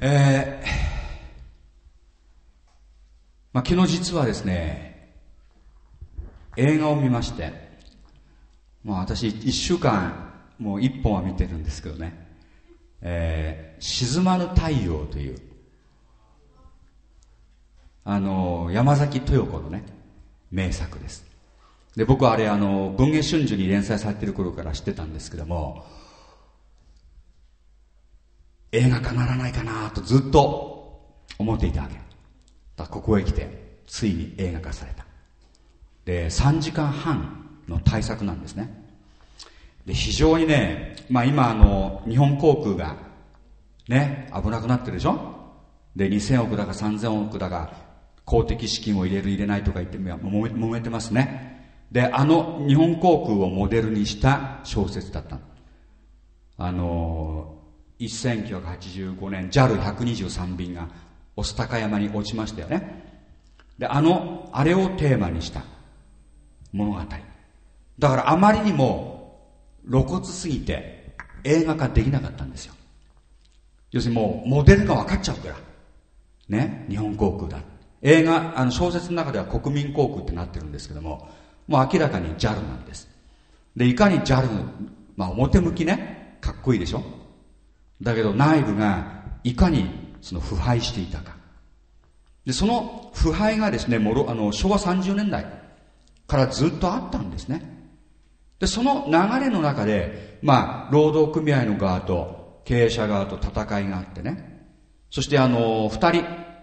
昨日実はですね、映画を見まして、私1週間もう1本は見てるんですけどね、沈まぬ太陽という山崎豊子のね名作です。で、僕はあれ文藝春秋に連載されている頃から知ってたんですけども、映画化ならないかなとずっと思っていたわけだ。ここへ来てついに映画化された。で、3時間半の大作なんですね。で、非常にね、今日本航空がね危なくなってるでしょ。で、2000億だか3000億だか公的資金を入れる入れないとか言って揉めてますね。で、日本航空をモデルにした小説だったの。1985年 JAL123 便が御巣鷹山に落ちましたよね。で、あれをテーマにした物語だから、あまりにも露骨すぎて映画化できなかったんですよ。要するにもうモデルが分かっちゃうからね、日本航空だ。映画小説の中では国民航空ってなってるんですけども、もう明らかに JAL なんです。で、いかに JAL、表向きねかっこいいでしょ。だけど内部がいかに腐敗していたか。で、その腐敗がですね、昭和30年代からずっとあったんですね。で、その流れの中で、労働組合の側と経営者側と戦いがあってね。そして二人、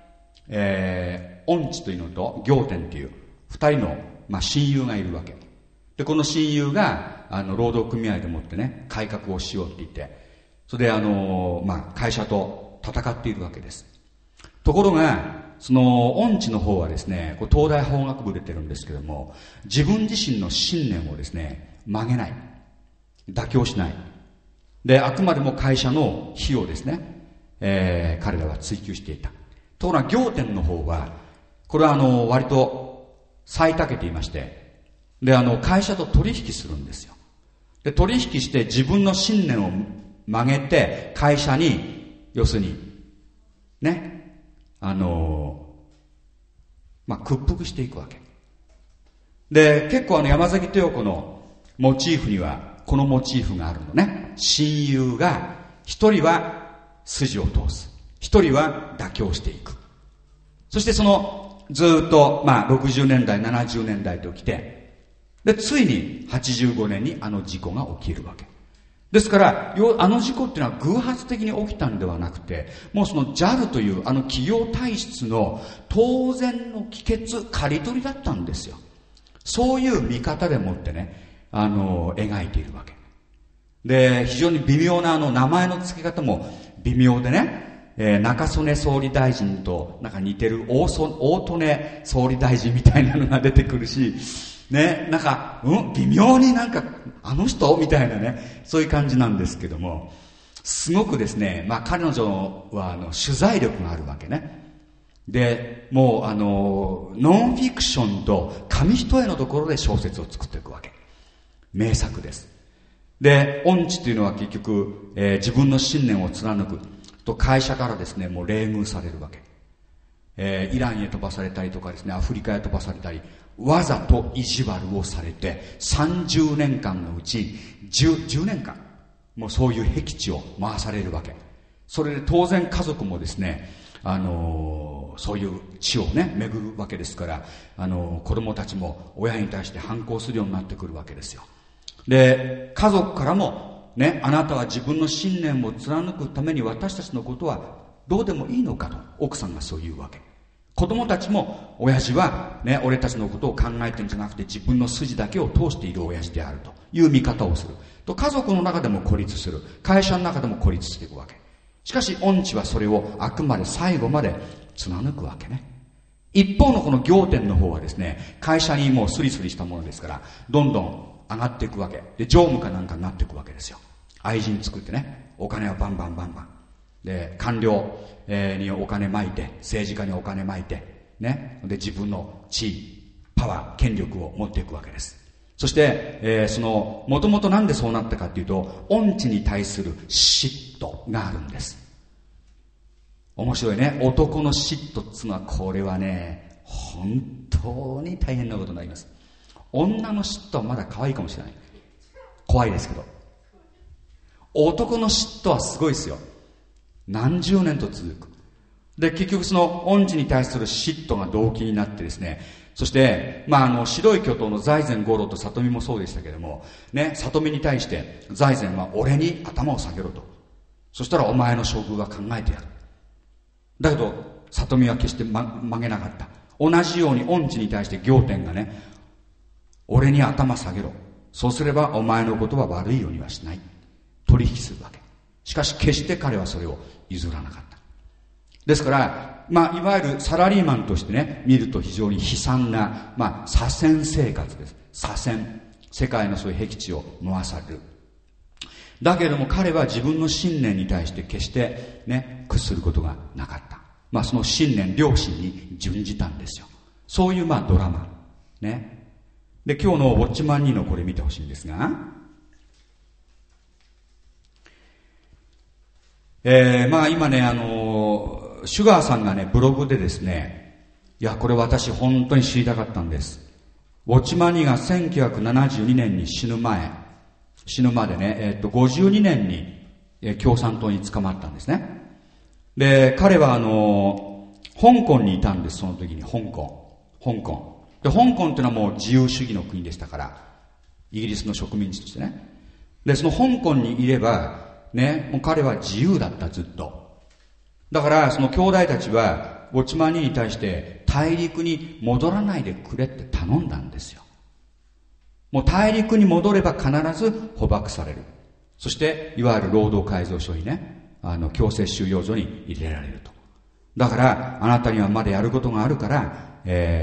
恩地というのと行天という二人の、親友がいるわけ。で、この親友が、労働組合でもってね、改革をしようって言って、それで会社と戦っているわけです。ところが、その恩地の方はですね、東大法学部出てるんですけども、自分自身の信念をですね曲げない、妥協しない。で、あくまでも会社の非をですね、彼らは追求していた。ところが行天の方は、これは割と最たけていまして、で、会社と取引するんですよ。で、取引して自分の信念を曲げて会社に、要するにね、屈服していくわけで、結構山崎豊子のモチーフにはこのモチーフがあるのね。親友が一人は筋を通す、一人は妥協していく。そしてずっと60年代70年代と来て、でついに85年に事故が起きるわけですから、事故っていうのは偶発的に起きたんではなくて、もうその JAL という企業体質の当然の帰結、刈り取りだったんですよ。そういう見方でもってね、描いているわけで、非常に微妙な名前の付け方も微妙でね、中曽根総理大臣となんか似てる大曽根総理大臣みたいなのが出てくるしね、なんか微妙になんか人みたいなね、そういう感じなんですけども、すごくですね、彼女は取材力があるわけね。で、もうノンフィクションと紙一重のところで小説を作っていくわけ。名作です。で、恩地というのは結局、自分の信念を貫くと会社からですね、もう冷遇されるわけ。イランへ飛ばされたりとかですね、アフリカへ飛ばされたり、わざと意地悪をされて30年間のうち 10年間もうそういう僻地を回されるわけ。それで当然家族もですね、そういう地をね巡るわけですから、子供たちも親に対して反抗するようになってくるわけですよ。で、家族からもね、あなたは自分の信念を貫くために私たちのことはどうでもいいのかと奥さんがそう言うわけ。子供たちも、親父はね、俺たちのことを考えてるんじゃなくて自分の筋だけを通している親父であるという見方をすると、家族の中でも孤立する、会社の中でも孤立していくわけ。しかし恩地はそれをあくまで最後まで貫くわけね。一方のこの行天の方はですね、会社にもうスリスリしたものですから、どんどん上がっていくわけで、常務かなんかになっていくわけですよ。愛人作ってね、お金はバンバンバンバンで、官僚にお金まいて、政治家にお金まいてね、で自分の地位、パワー、権力を持っていくわけです。そして、もともとなんでそうなったかというと、恩地に対する嫉妬があるんです。 面白いね。男の嫉妬っつうのは、これはね、本当に大変なことになります。女の嫉妬はまだ可愛いかもしれない。怖いですけど。男の嫉妬はすごいですよ。何十年と続く。で、結局その恩師に対する嫉妬が動機になってですね、そして、白い巨頭の財前五郎と里見もそうでしたけれども、ね、里見に対して財前は俺に頭を下げろと。そしたらお前の処遇は考えてやる。だけど、里見は決して曲げなかった。同じように恩師に対して仰天がね、俺に頭下げろ。そうすればお前のことは悪いようにはしない。取引するわけ。しかし決して彼はそれを譲らなかった。ですから、いわゆるサラリーマンとしてね、見ると非常に悲惨な、左遷生活です。左遷。世界のそういう僻地を回される。だけれども彼は自分の信念に対して決してね、屈することがなかった。その信念、良心に準じたんですよ。そういうドラマ。ね。で、今日のウォッチマン2のこれ見てほしいんですが、今ね、シュガーさんがね、ブログでですね、いや、これ私本当に知りたかったんです。ウォッチマン2が1972年に死ぬまでね、52年に共産党に捕まったんですね。で、彼は香港にいたんです、その時に。香港。で、香港っていうのはもう自由主義の国でしたから、イギリスの植民地としてね。で、その香港にいれば、ね、もう彼は自由だった、ずっと。だから、その兄弟たちは、ウォッチマン2に対して、大陸に戻らないでくれって頼んだんですよ。もう大陸に戻れば必ず捕獲される。そして、いわゆる労働改造所にね、強制収容所に入れられると。だから、あなたにはまだやることがあるから、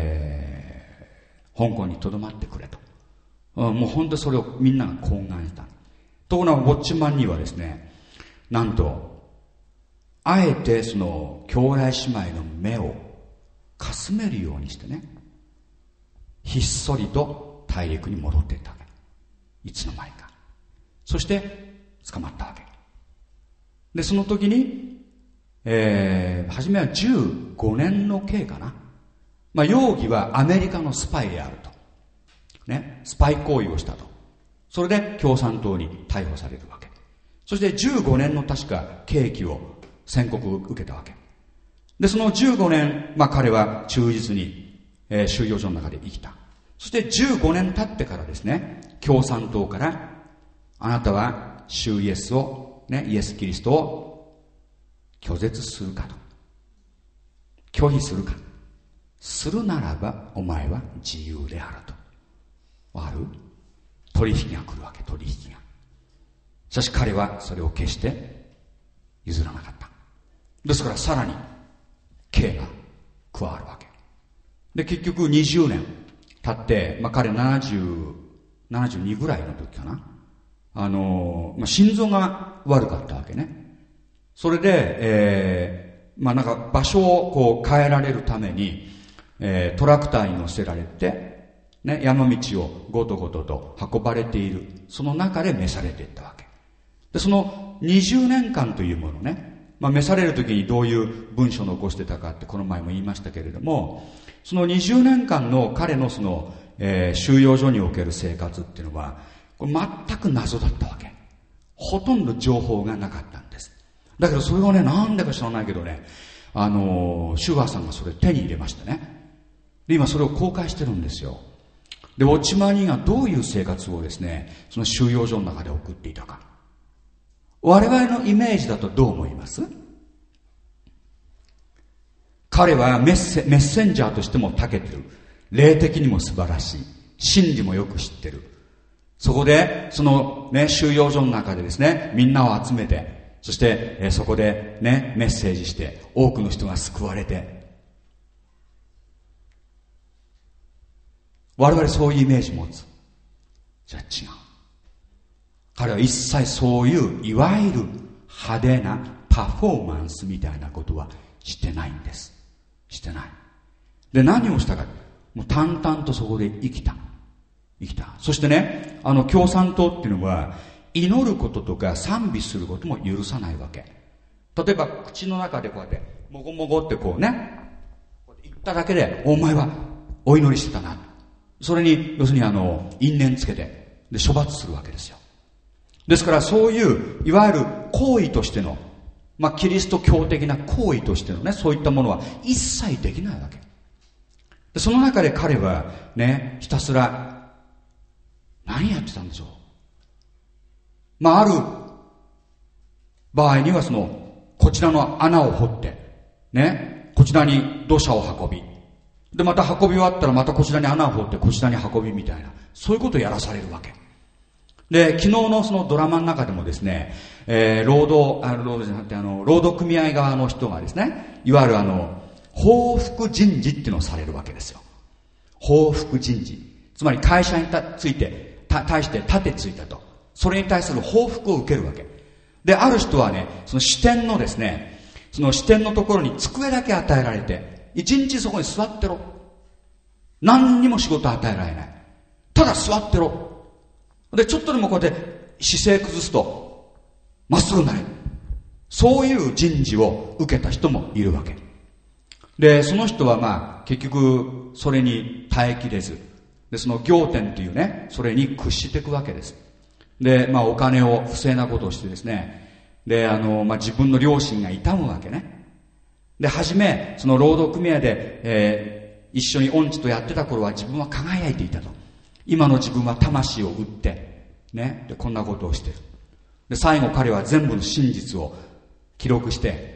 香港に留まってくれと。もう本当にそれをみんなが懇願した。ところがウォッチマンにはですね、なんとあえてその兄弟姉妹の目をかすめるようにしてね、ひっそりと大陸に戻っていったわけ。いつの間にか。そして捕まったわけで、その時に初めは15年の刑かな。容疑はアメリカのスパイであるとね、スパイ行為をしたと。それで共産党に逮捕されるわけ。そして15年の確か刑期を宣告を受けたわけで、その15年、彼は忠実に、収容所の中で生きた。そして15年経ってからですね、共産党からあなたは主イエスをね、イエス・キリストを拒絶するかと、拒否するか、するならばお前は自由であると。わかる？取引が来るわけ、取引が。しかし彼はそれを決して譲らなかった。ですからさらに刑が加わるわけで、結局20年経って、彼72ぐらいの時かな、心臓が悪かったわけね。それで、なんか場所をこう変えられるために、トラクターに乗せられてね、山道をごとごとと運ばれている、その中で召されていったわけで、その20年間というものね、召される時にどういう文章を残してたかってこの前も言いましたけれども、その20年間の彼のその、収容所における生活っていうのはこれ全く謎だったわけ。ほとんど情報がなかったんです。だけどそれをね、なんでか知らないけどね、シュガーさんがそれ手に入れましてね、で今それを公開してるんですよ。で、ウォッチマン2がどういう生活をですね、その収容所の中で送っていたか。我々のイメージだとどう思います？彼はメッセンジャーとしても長けてる。霊的にも素晴らしい。真理もよく知ってる。そこで、そのね、収容所の中でですね、みんなを集めて、そして、そこでね、メッセージして、多くの人が救われて、我々そういうイメージ持つ。じゃあ違う。彼は一切そういういわゆる派手なパフォーマンスみたいなことはしてないんです。してない。で、何をしたか。もう淡々とそこで生きた。そしてね、共産党っていうのは祈ることとか賛美することも許さないわけ。例えば口の中でこうやってもごもごってこうね、言っただけで、お前はお祈りしてたな。それに、要するに因縁つけて、で、処罰するわけですよ。ですから、そういう、いわゆる行為としての、キリスト教的な行為としてのね、そういったものは一切できないわけ。で、その中で彼はね、ひたすら、何やってたんでしょう。ある場合にはこちらの穴を掘って、ね、こちらに土砂を運び、で、また運び終わったらまたこちらに穴を掘ってこちらに運びみたいな、そういうことをやらされるわけ。で、昨日のドラマの中でもですね、労働組合側の人がですね、いわゆる報復人事っていうのをされるわけですよ。報復人事。つまり会社に対して盾ついたと。それに対する報復を受けるわけ。で、ある人はね、その支店のですね、その支店のところに机だけ与えられて、一日そこに座ってろ。何にも仕事与えられない。ただ座ってろ。で、ちょっとでもこうやって姿勢崩すと、まっすぐになれる。そういう人事を受けた人もいるわけ。で、その人は結局、それに耐えきれず、で、その仰天というね、それに屈していくわけです。で、お金を不正なことをしてですね、で、自分の両親が痛むわけね。で、初め、その労働組合で、一緒に恩師とやってた頃は自分は輝いていたと。今の自分は魂を売って、ね、で、こんなことをしてる。で、最後彼は全部の真実を記録して、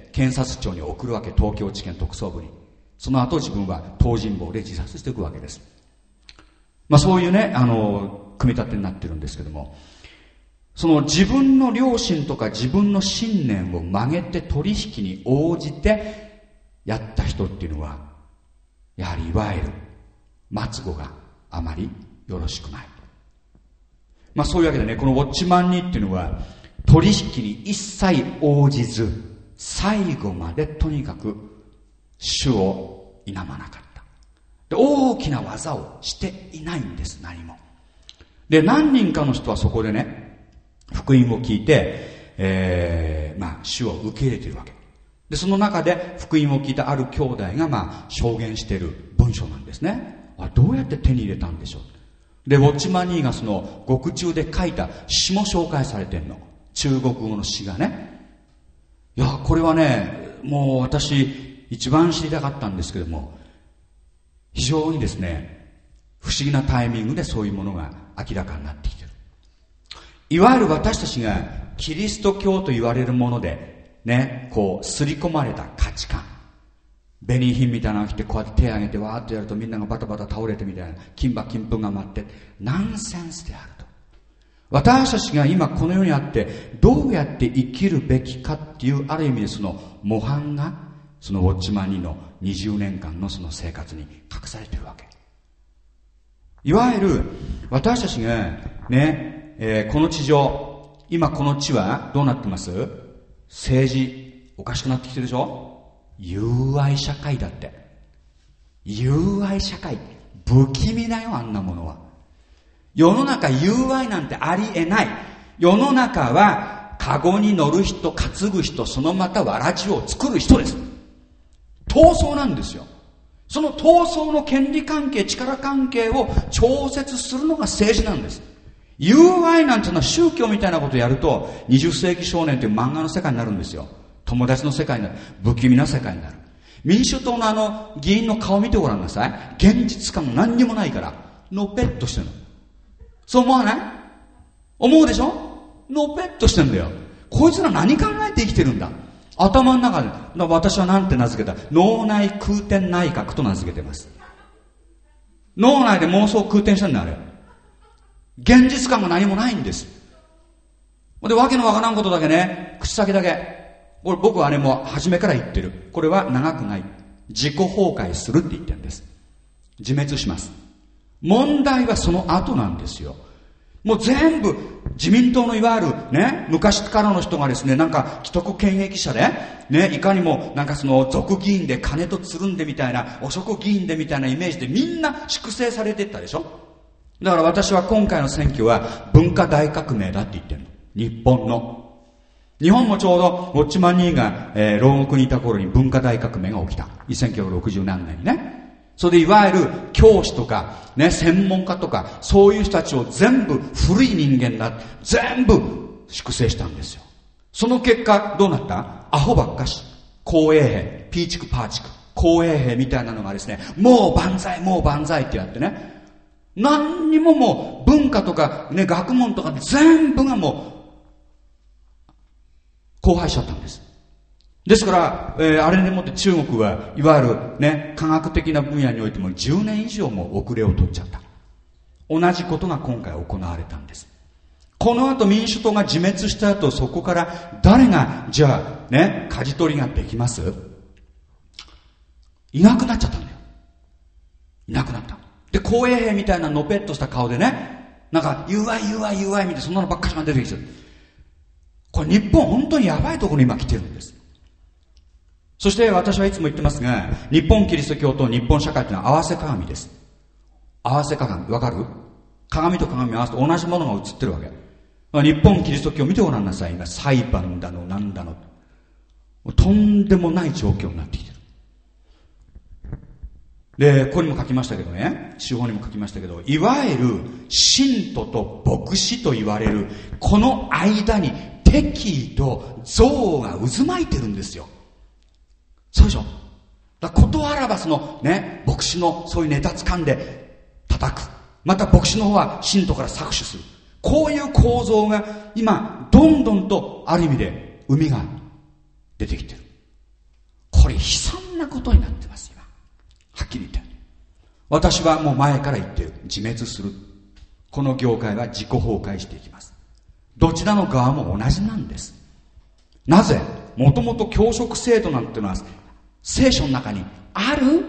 検察庁に送るわけ、東京地検特捜部に。その後自分は東尋坊で自殺していくわけです。そういうね、組み立てになってるんですけども、その自分の良心とか自分の信念を曲げて取引に応じてやった人っていうのは、やはりいわゆる末後があまりよろしくない。そういうわけでね、このウォッチマン2っていうのは取引に一切応じず、最後までとにかく主を否まなかった。で、大きな技をしていないんです、何も。で、何人かの人はそこでね、福音を聞いて、主を受け入れているわけ。で、その中で福音を聞いたある兄弟が証言している文章なんですね。どうやって手に入れたんでしょう。で、ウォッチマン2がその獄中で書いた詩も紹介されてんの。中国語の詩がね。いや、これはね、もう私一番知りたかったんですけども、非常にですね、不思議なタイミングでそういうものが明らかになってきている。いわゆる私たちがキリスト教と言われるものでね、こう刷り込まれた価値観、紅品みたいなのを着てこうやって手を挙げてわーっとやるとみんながバタバタ倒れてみたいな、金馬金粉が舞ってナンセンスであると。私たちが今この世にあってどうやって生きるべきかっていうある意味でその模範がそのウォッチマン2の20年間のその生活に隠されているわけ。いわゆる私たちがね、この地上、今この地はどうなってます？政治おかしくなってきてるでしょ？友愛社会だって。友愛社会不気味だよ、あんなものは。世の中友愛なんてありえない。世の中はカゴに乗る人、担ぐ人、そのまたわらじを作る人です。闘争なんですよ。その闘争の権利関係、力関係を調節するのが政治なんです。友愛なんていうのは宗教みたいなことをやると20世紀少年という漫画の世界になるんですよ。友達の世界になる。不気味な世界になる。民主党の議員の顔見てごらんなさい。現実感も何にもないからのぺっとしてるの。そう思わない？思うでしょ？のぺっとしてるんだよ。こいつら何考えて生きてるんだ。頭の中で私はなんて名付けた？脳内空転内閣と名付けてます。脳内で妄想空転してるんだあれ。現実感が何もないんです。で、わけのわからんことだけね、口先だけ。僕はね、もう初めから言ってる。これは長くない。自己崩壊するって言ってるんです。自滅します。問題はその後なんですよ。もう全部、自民党のいわゆるね、昔からの人がですね、なんか既得権益者で、ね、いかにもなんかその俗議員で金とつるんでみたいな、汚職議員でみたいなイメージでみんな粛清されていったでしょ。だから私は今回の選挙は文化大革命だって言ってるの。日本の。 日本もちょうどウォッチマン・ニーが、牢獄にいた頃に文化大革命が起きた。1960何年にね。それでいわゆる教師とか、ね、専門家とか、そういう人たちを全部古い人間だ。全部粛清したんですよ。その結果、どうなった？アホばっかし。公営兵、ピーチクパーチク、公営兵みたいなのがですね、もう万歳、もう万歳ってやってね。何にももう文化とかね、学問とか全部がもう、荒廃しちゃったんです。ですから、あれでもって中国はいわゆるね、科学的な分野においても10年以上も遅れを取っちゃった。同じことが今回行われたんです。この後民主党が自滅した後、そこから誰がじゃあね、舵取りができます？いなくなっちゃったんだよ。いなくなった。で、公衛兵みたいなのぺっとした顔でね、なんか、UI みたいな、そんなのばっかしが出てきてる。これ日本本当にやばいところに今来てるんです。そして私はいつも言ってますが、日本キリスト教と日本社会というのは合わせ鏡です。合わせ鏡、わかる？鏡と鏡を合わせて同じものが映ってるわけ。日本キリスト教見てごらんなさい。今裁判だのなんだの。とんでもない状況になってきてる。で、ここにも書きましたけどね、手法にも書きましたけど、いわゆる信徒と牧師と言われる、この間に敵意と憎悪が渦巻いてるんですよ。そうでしょ？だからことあらばそのね、牧師のそういうネタ掴んで叩く。また牧師の方は信徒から搾取する。こういう構造が今、どんどんとある意味で海が出てきてる。これ悲惨なことになってます、今。はっきり言って。私はもう前から言ってる。自滅する。この業界は自己崩壊していきます。どちらの側も同じなんです。なぜ？もともと教職制度なんてのは聖書の中にある？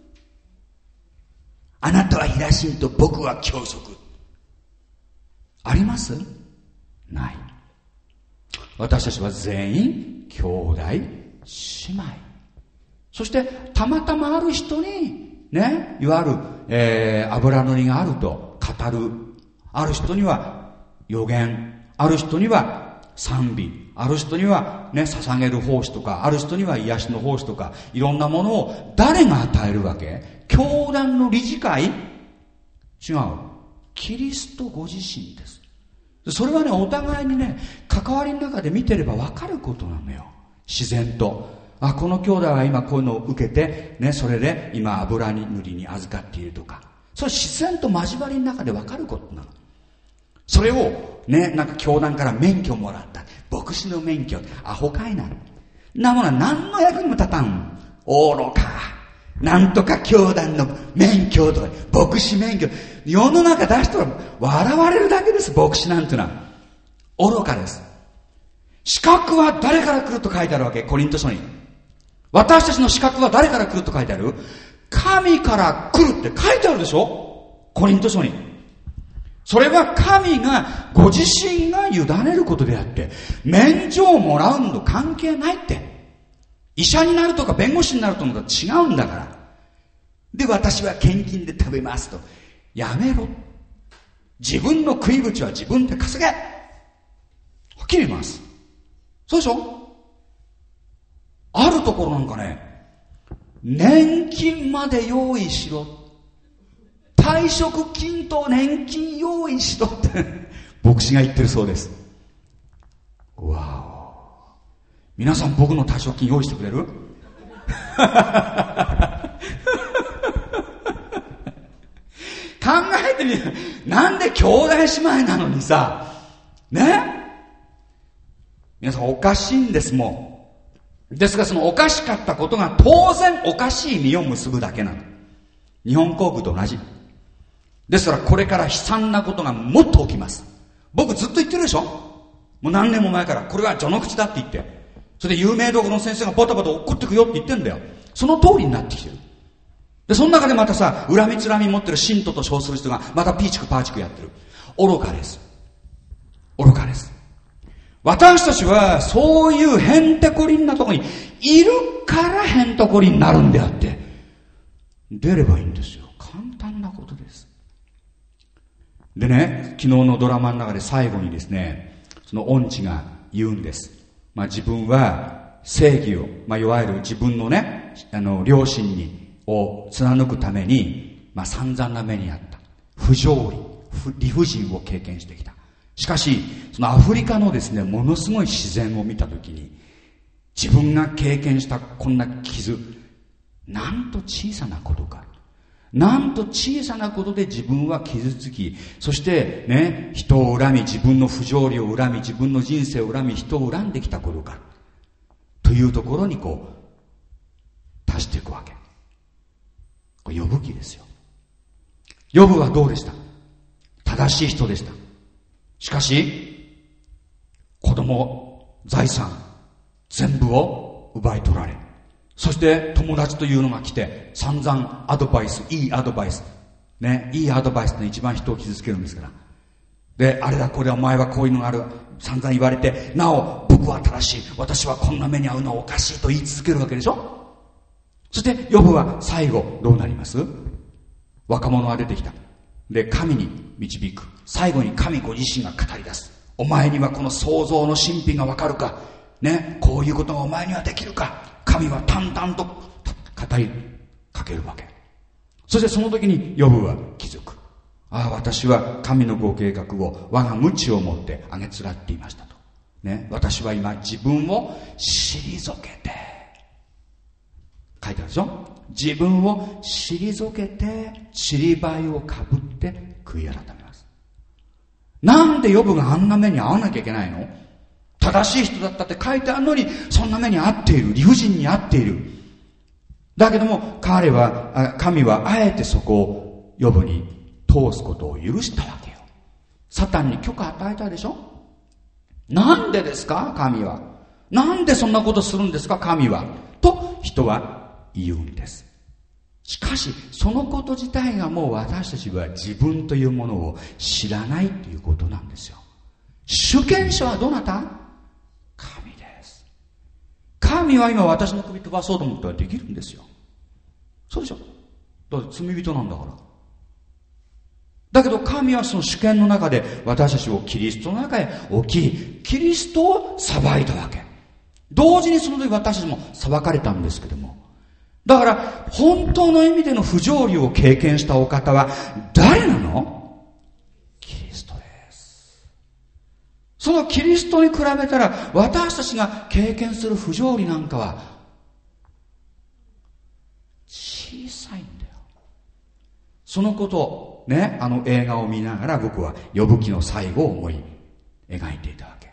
あなたは平信と僕は教職。あります？ない。私たちは全員兄弟姉妹。そしてたまたまある人にね、いわゆる、油塗りがあると語る。ある人には予言。ある人には賛美。ある人にはね、捧げる奉仕とか、ある人には癒しの奉仕とか、いろんなものを誰が与えるわけ？教団の理事会？違う。キリストご自身です。それはね、お互いにね、関わりの中で見てれば分かることなのよ。自然と。あ、この兄弟は今こういうのを受けて、ね、それで今油塗りに預かっているとか。それ自然と交わりの中で分かることなの。それを、ね、なんか教団から免許もらった。牧師の免許。アホかいな。なものは何の役にも立たん。愚か。なんとか教団の免許とか、牧師免許。世の中出したら笑われるだけです、牧師なんてのは。愚かです。資格は誰から来ると書いてあるわけ、コリント書に。私たちの資格は誰から来ると書いてある？神から来るって書いてあるでしょ、コリント書に。それは神がご自身が委ねることであって、免状をもらうの関係ないって。医者になるとか弁護士になるとのと違うんだから。で、私は献金で食べますと。やめろ。自分の食い口は自分で稼げ。はっきり言います。そうでしょ？あるところなんかね、年金まで用意しろ。退職金と年金用意しろって牧師が言ってるそうです。わお。皆さん僕の退職金用意してくれる？考えてみる。なんで兄弟姉妹なのにさ、ね？皆さんおかしいんです、もう。ですがそのおかしかったことが当然おかしい実を結ぶだけなの。日本航空と同じ。ですからこれから悲惨なことがもっと起きます。僕ずっと言ってるでしょ？もう何年も前からこれは序の口だって言って。それで有名どころの先生がバタバタ怒ってくよって言ってんだよ。その通りになってきてる。で、その中でまたさ、恨みつらみ持ってる信徒と称する人がまたピーチクパーチクやってる。愚かです。愚かです。私たちはそういうヘンテコリンなところにいるからヘンテコリンになるんであって、出ればいいんですよ。簡単なことです。でね、昨日のドラマの中で最後にですね、その恩師が言うんです。 自分は正義を、いわゆる自分のね、良心を貫くために、散々な目にあった。不条理、理不尽を経験してきた。しかし、そのアフリカのですね、ものすごい自然を見たときに、自分が経験したこんな傷、なんと小さなことか。なんと小さなことで自分は傷つき、そしてね、人を恨み、自分の不条理を恨み、自分の人生を恨み、人を恨んできたことか。というところに足していくわけ。これ、ヨブ記ですよ。ヨブはどうでした？正しい人でした。しかし、子供、財産、全部を奪い取られ、そして友達というのが来て、散々アドバイス、いいアドバイス。ね、いいアドバイスって一番人を傷つけるんですから。で、あれだこれだお前はこういうのがある。散々言われて、なお、僕は正しい。私はこんな目に遭うのはおかしいと言い続けるわけでしょ？そして、ヨブは最後、どうなります？若者が出てきた。で、神に導く。最後に神ご自身が語り出す。お前にはこの創造の神秘がわかるか？ね、こういうことがお前にはできるか？神は淡々と語りかけるわけ。そしてその時にヨブは気づく。ああ、私は神のご計画を我が無知をもってあげつらっていましたと。ね、私は今自分を退けて、書いてあるでしょ？自分を退けて、塵灰をかぶって悔い改めます。なんでヨブがあんな目に遭わなきゃいけないの？正しい人だったって書いてあるのに、そんな目に遭っている。理不尽に遭っている。だけども、神はあえてそこをヨブに通すことを許したわけよ。サタンに許可与えたでしょ？なんでですか神は。なんでそんなことするんですか神は。と人は言うんです。しかし、そのこと自体がもう私たちは自分というものを知らないということなんですよ。主権者はどなた？神です。神は今私の首飛ばそうと思ったらできるんですよ。そうでしょ？だって罪人なんだから。だけど神はその主権の中で私たちをキリストの中へ置き、キリストを裁いたわけ。同時にその時私たちも裁かれたんですけども。だから本当の意味での不条理を経験したお方は誰なの？そのキリストに比べたら私たちが経験する不条理なんかは小さいんだよ。そのことをね、映画を見ながら僕はヨブ記の最後を思い描いていたわけ。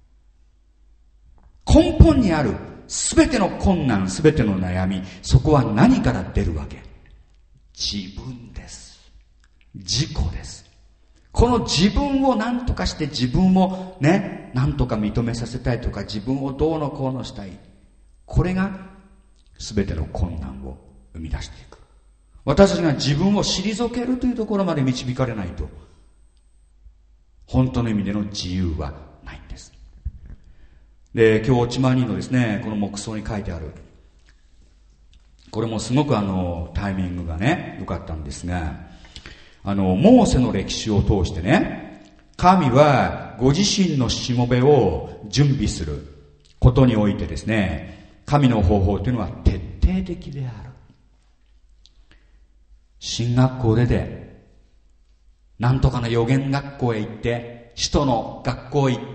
根本にあるすべての困難、すべての悩み、そこは何から出るわけ？自分です。自己です。この自分を何とかして自分をね、何とか認めさせたいとか自分をどうのこうのしたい。これが全ての困難を生み出していく。私たちが自分を退けるというところまで導かれないと、本当の意味での自由はないんです。で、今日1万人のですね、この黙想に書いてある。これもすごくタイミングがね、良かったんですが、モーセの歴史を通してね、神はご自身のしもべを準備することにおいてですね、神の方法というのは徹底的である。進学校出て、なんとかの予言学校へ行って、使徒の学校へ行って、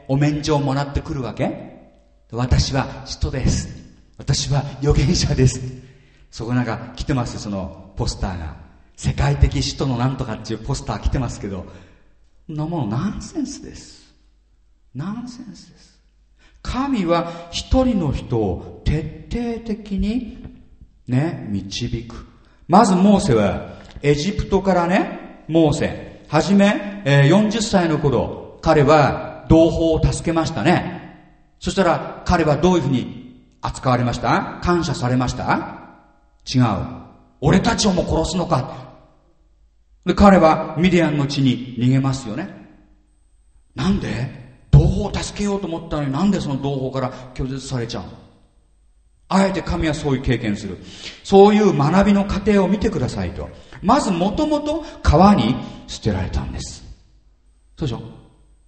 お免状をもらってくるわけ？私は使徒です。私は預言者です。そこなんか来てますよ、そのポスターが。世界的使徒のなんとかっていうポスター来てますけど、そんなものナンセンスです。ナンセンスです。神は一人の人を徹底的にね、導く。まずモーセはエジプトからね、モーセ、はじめ、40歳の頃、彼は同胞を助けましたね。そしたら彼はどういうふうに扱われました？感謝されました？違う。俺たちをも殺すのか。で、彼はミディアンの地に逃げますよね。なんで？同胞を助けようと思ったのになんでその同胞から拒絶されちゃうの？あえて神はそういう経験する。そういう学びの過程を見てくださいと。まずもともと川に捨てられたんです。そうでしょ？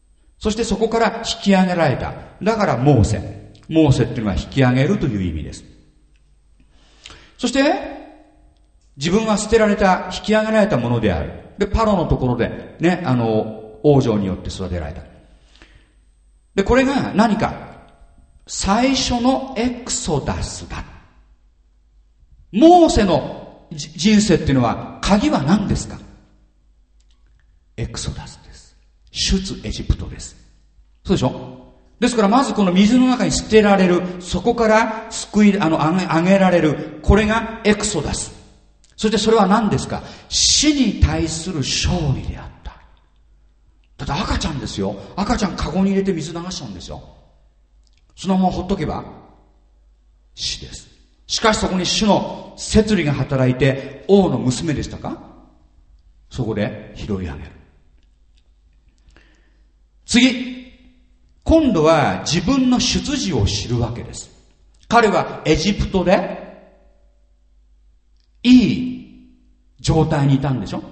そしてそこから引き上げられた。だからモーセっていうのは引き上げるという意味です。そして、自分は捨てられた、引き上げられたものである。で、パロのところで、ね、王女によって育てられた。で、これが何か、最初のエクソダスだ。モーセの人生っていうのは、鍵は何ですか？エクソダスです。出エジプトです。そうでしょ？ですからまずこの水の中に捨てられる、そこから上げられる、これがエクソダス。そしてそれは何ですか？死に対する勝利であった。だって赤ちゃんですよ。赤ちゃんカゴに入れて水流しちゃうんですよ。そのままほっとけば死です。しかしそこに主の摂理が働いて、王の娘でしたか？そこで拾い上げる。次、今度は自分の出自を知るわけです。彼はエジプトでいい状態にいたんでしょ？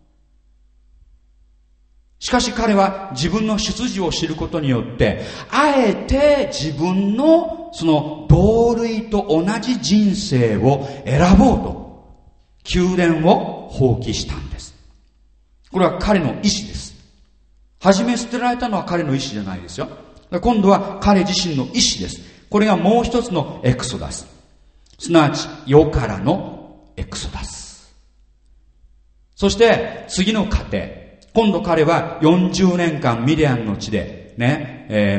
しかし彼は自分の出自を知ることによって、あえて自分のその同類と同じ人生を選ぼうと、宮殿を放棄したんです。これは彼の意思です。初め捨てられたのは彼の意思じゃないですよ。今度は彼自身の意思です。これがもう一つのエクソダス。すなわち、世からのエクソダス。そして次の過程。今度彼は40年間ミディアンの地でね、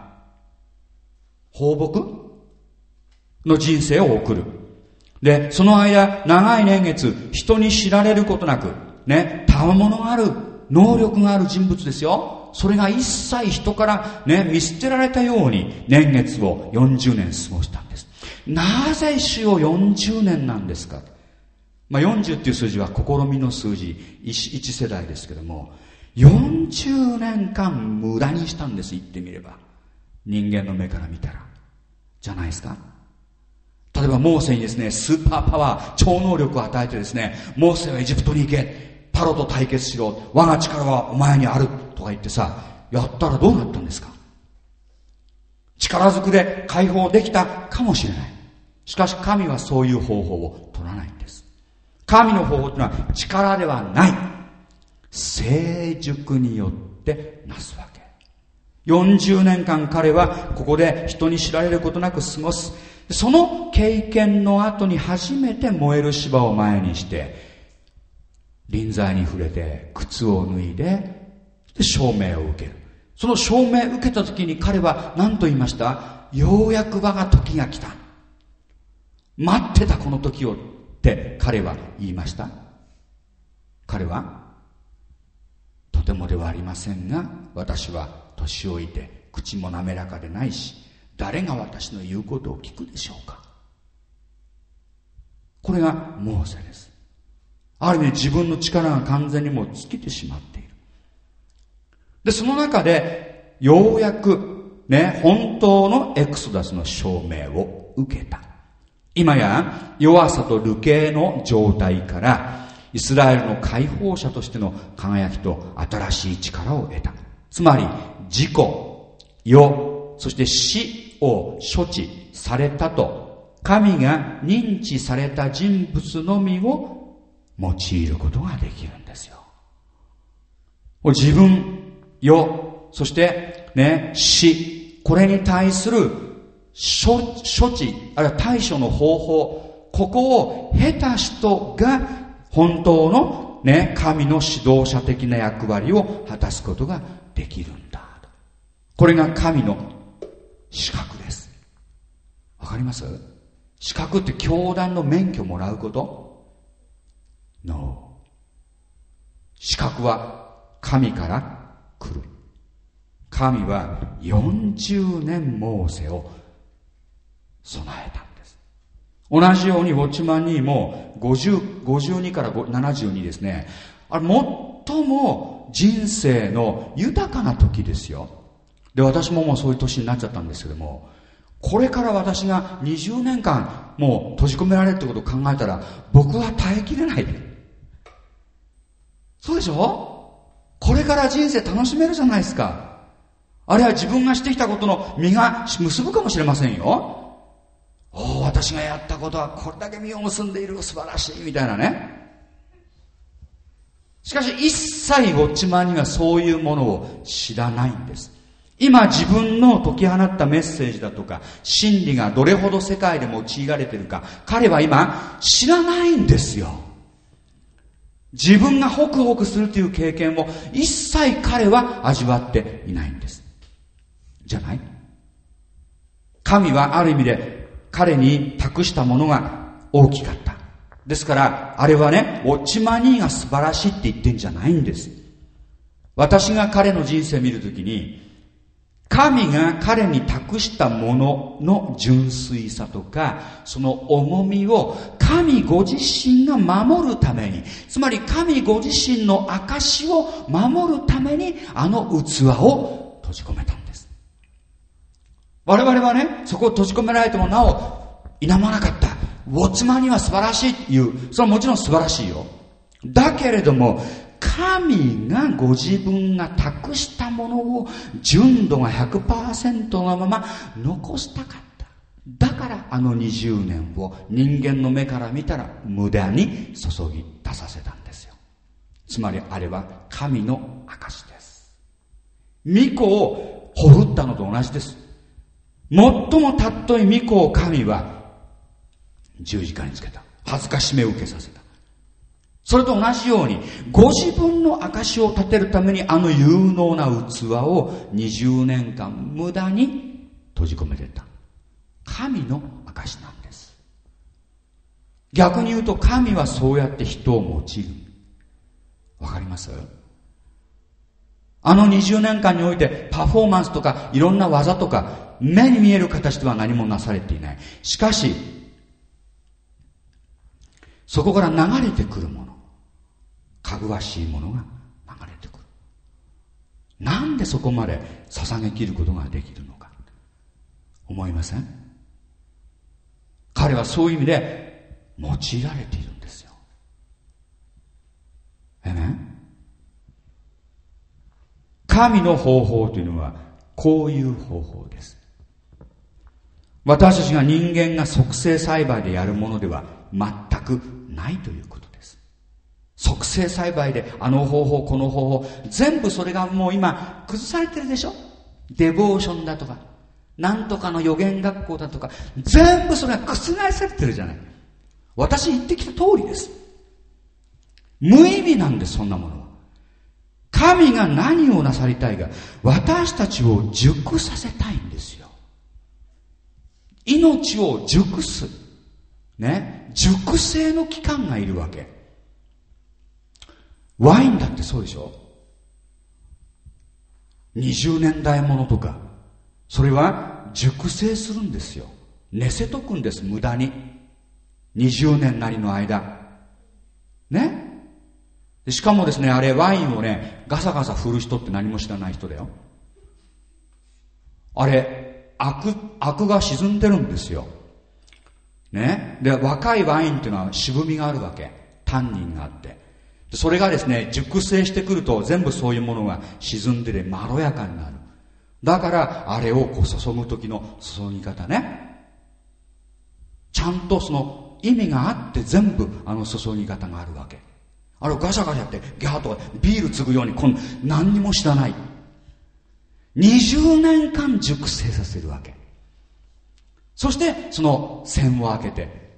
放牧の人生を送る。で、その間、長い年月、人に知られることなく、ね、賜物がある、能力がある人物ですよ。それが一切人からね、見捨てられたように年月を40年過ごしたんです。なぜ主よ40年なんですか？40っていう数字は試みの数字、1世代ですけども、40年間無駄にしたんです、言ってみれば。人間の目から見たら。じゃないですか？例えばモーセにですね、スーパーパワー、超能力を与えてですね、モーセはエジプトに行け、パロと対決しろ、我が力はお前にあるとか言ってさ、やったらどうなったんですか？力ずくで解放できたかもしれない。しかし神はそういう方法を取らないんです。神の方法というのは力ではない。成熟によってなすわけ。40年間彼はここで人に知られることなく過ごす。その経験の後に初めて燃える芝を前にして、臨在に触れて靴を脱いで、証明を受ける。その証明を受けた時に彼は何と言いました？ようやく我が時が来た。待ってたこの時をって彼は言いました。彼はとてもではありませんが、私は年老いて口も滑らかでないし、誰が私の言うことを聞くでしょうか。これがモーセです。ある意味で自分の力が完全にもう尽きてしまっている。で、その中でようやくね、本当のエクソダスの証明を受けた。今や弱さと流刑の状態からイスラエルの解放者としての輝きと新しい力を得た。つまり自己、世、そして死を処置されたと神が認知された人物のみを用いることができるんですよ。自分、世、そしてね、死、これに対する処置、あるいは対処の方法、ここを経た人が本当のね、神の指導者的な役割を果たすことができるんだ。これが神の資格です。わかります？資格って教団の免許もらうこと？ No。資格は神から来る。神は40年モーセを備えたんです。同じようにウォッチマンにも52から72ですね。あれ最も人生の豊かな時ですよ。で、私ももうそういう年になっちゃったんですけども、これから私が20年間もう閉じ込められるってことを考えたら、僕は耐えきれない。そうでしょ？これから人生楽しめるじゃないですか。 あるいは自分がしてきたことの実が結ぶかもしれませんよ。私がやったことはこれだけ実を結んでいる、素晴らしいみたいなね。しかし一切ウォッチマンにはそういうものを知らないんです。今自分の解き放ったメッセージだとか真理がどれほど世界で用いられているか、彼は今知らないんですよ。自分がホクホクするという経験を一切彼は味わっていないんです。じゃない？神はある意味で彼に託したものが大きかった。ですからあれはね、ウォッチマニーが素晴らしいって言ってんじゃないんです。私が彼の人生を見るときに、神が彼に託したものの純粋さとか、その重みを神ご自身が守るために、つまり神ご自身の証を守るために、あの器を閉じ込めたんです。我々はね、そこを閉じ込められてもなお否まなかった。ウォッチマンには素晴らしいっていう、それはもちろん素晴らしいよ。だけれども、神がご自分が託したものを純度が 100% のまま残したかった。だからあの20年を人間の目から見たら無駄に注ぎ出させたんですよ。つまりあれは神の証です。御子をほふったのと同じです。最も尊い御子を神は十字架につけた。恥ずかしめを受けさせた。それと同じように、ご自分の証を立てるためにあの有能な器を20年間無駄に閉じ込めてた。神の証なんです。逆に言うと神はそうやって人を用いる。わかります？あの20年間においてパフォーマンスとかいろんな技とか目に見える形では何もなされていない。しかし、そこから流れてくるもの、かぐわしいものが流れてくる。なんでそこまで捧げきることができるのか思いません？彼はそういう意味で用いられているんですよ。神の方法というのはこういう方法です。私たちが人間が促成栽培でやるものでは全くないということです。促成栽培であの方法この方法、全部それがもう今崩されてるでしょ。デボーションだとかなんとかの予言学校だとか、全部それが覆されてるじゃない。私言ってきた通りです。無意味なんです、そんなものは。神が何をなさりたいか、私たちを熟させたいんですよ。命を熟すね、熟成の期間がいるわけ。ワインだってそうでしょ。20年代ものとか、それは熟成するんですよ。寝せとくんです、無駄に。20年なりの間ね。しかもですね、あれワインをねガサガサ振る人って何も知らない人だよ。あれアクが沈んでるんですよね。で、若いワインっていうのは渋みがあるわけ。タンニンがあって、それがですね熟成してくると全部そういうものが沈んでまろやかになる。だからあれをこう注ぐ時の注ぎ方ね、ちゃんとその意味があって全部あの注ぎ方があるわけ。あれをガシャガシャってギャーとかビール継ぐように何にも知らない20年間熟成させるわけ。そしてその栓を開けて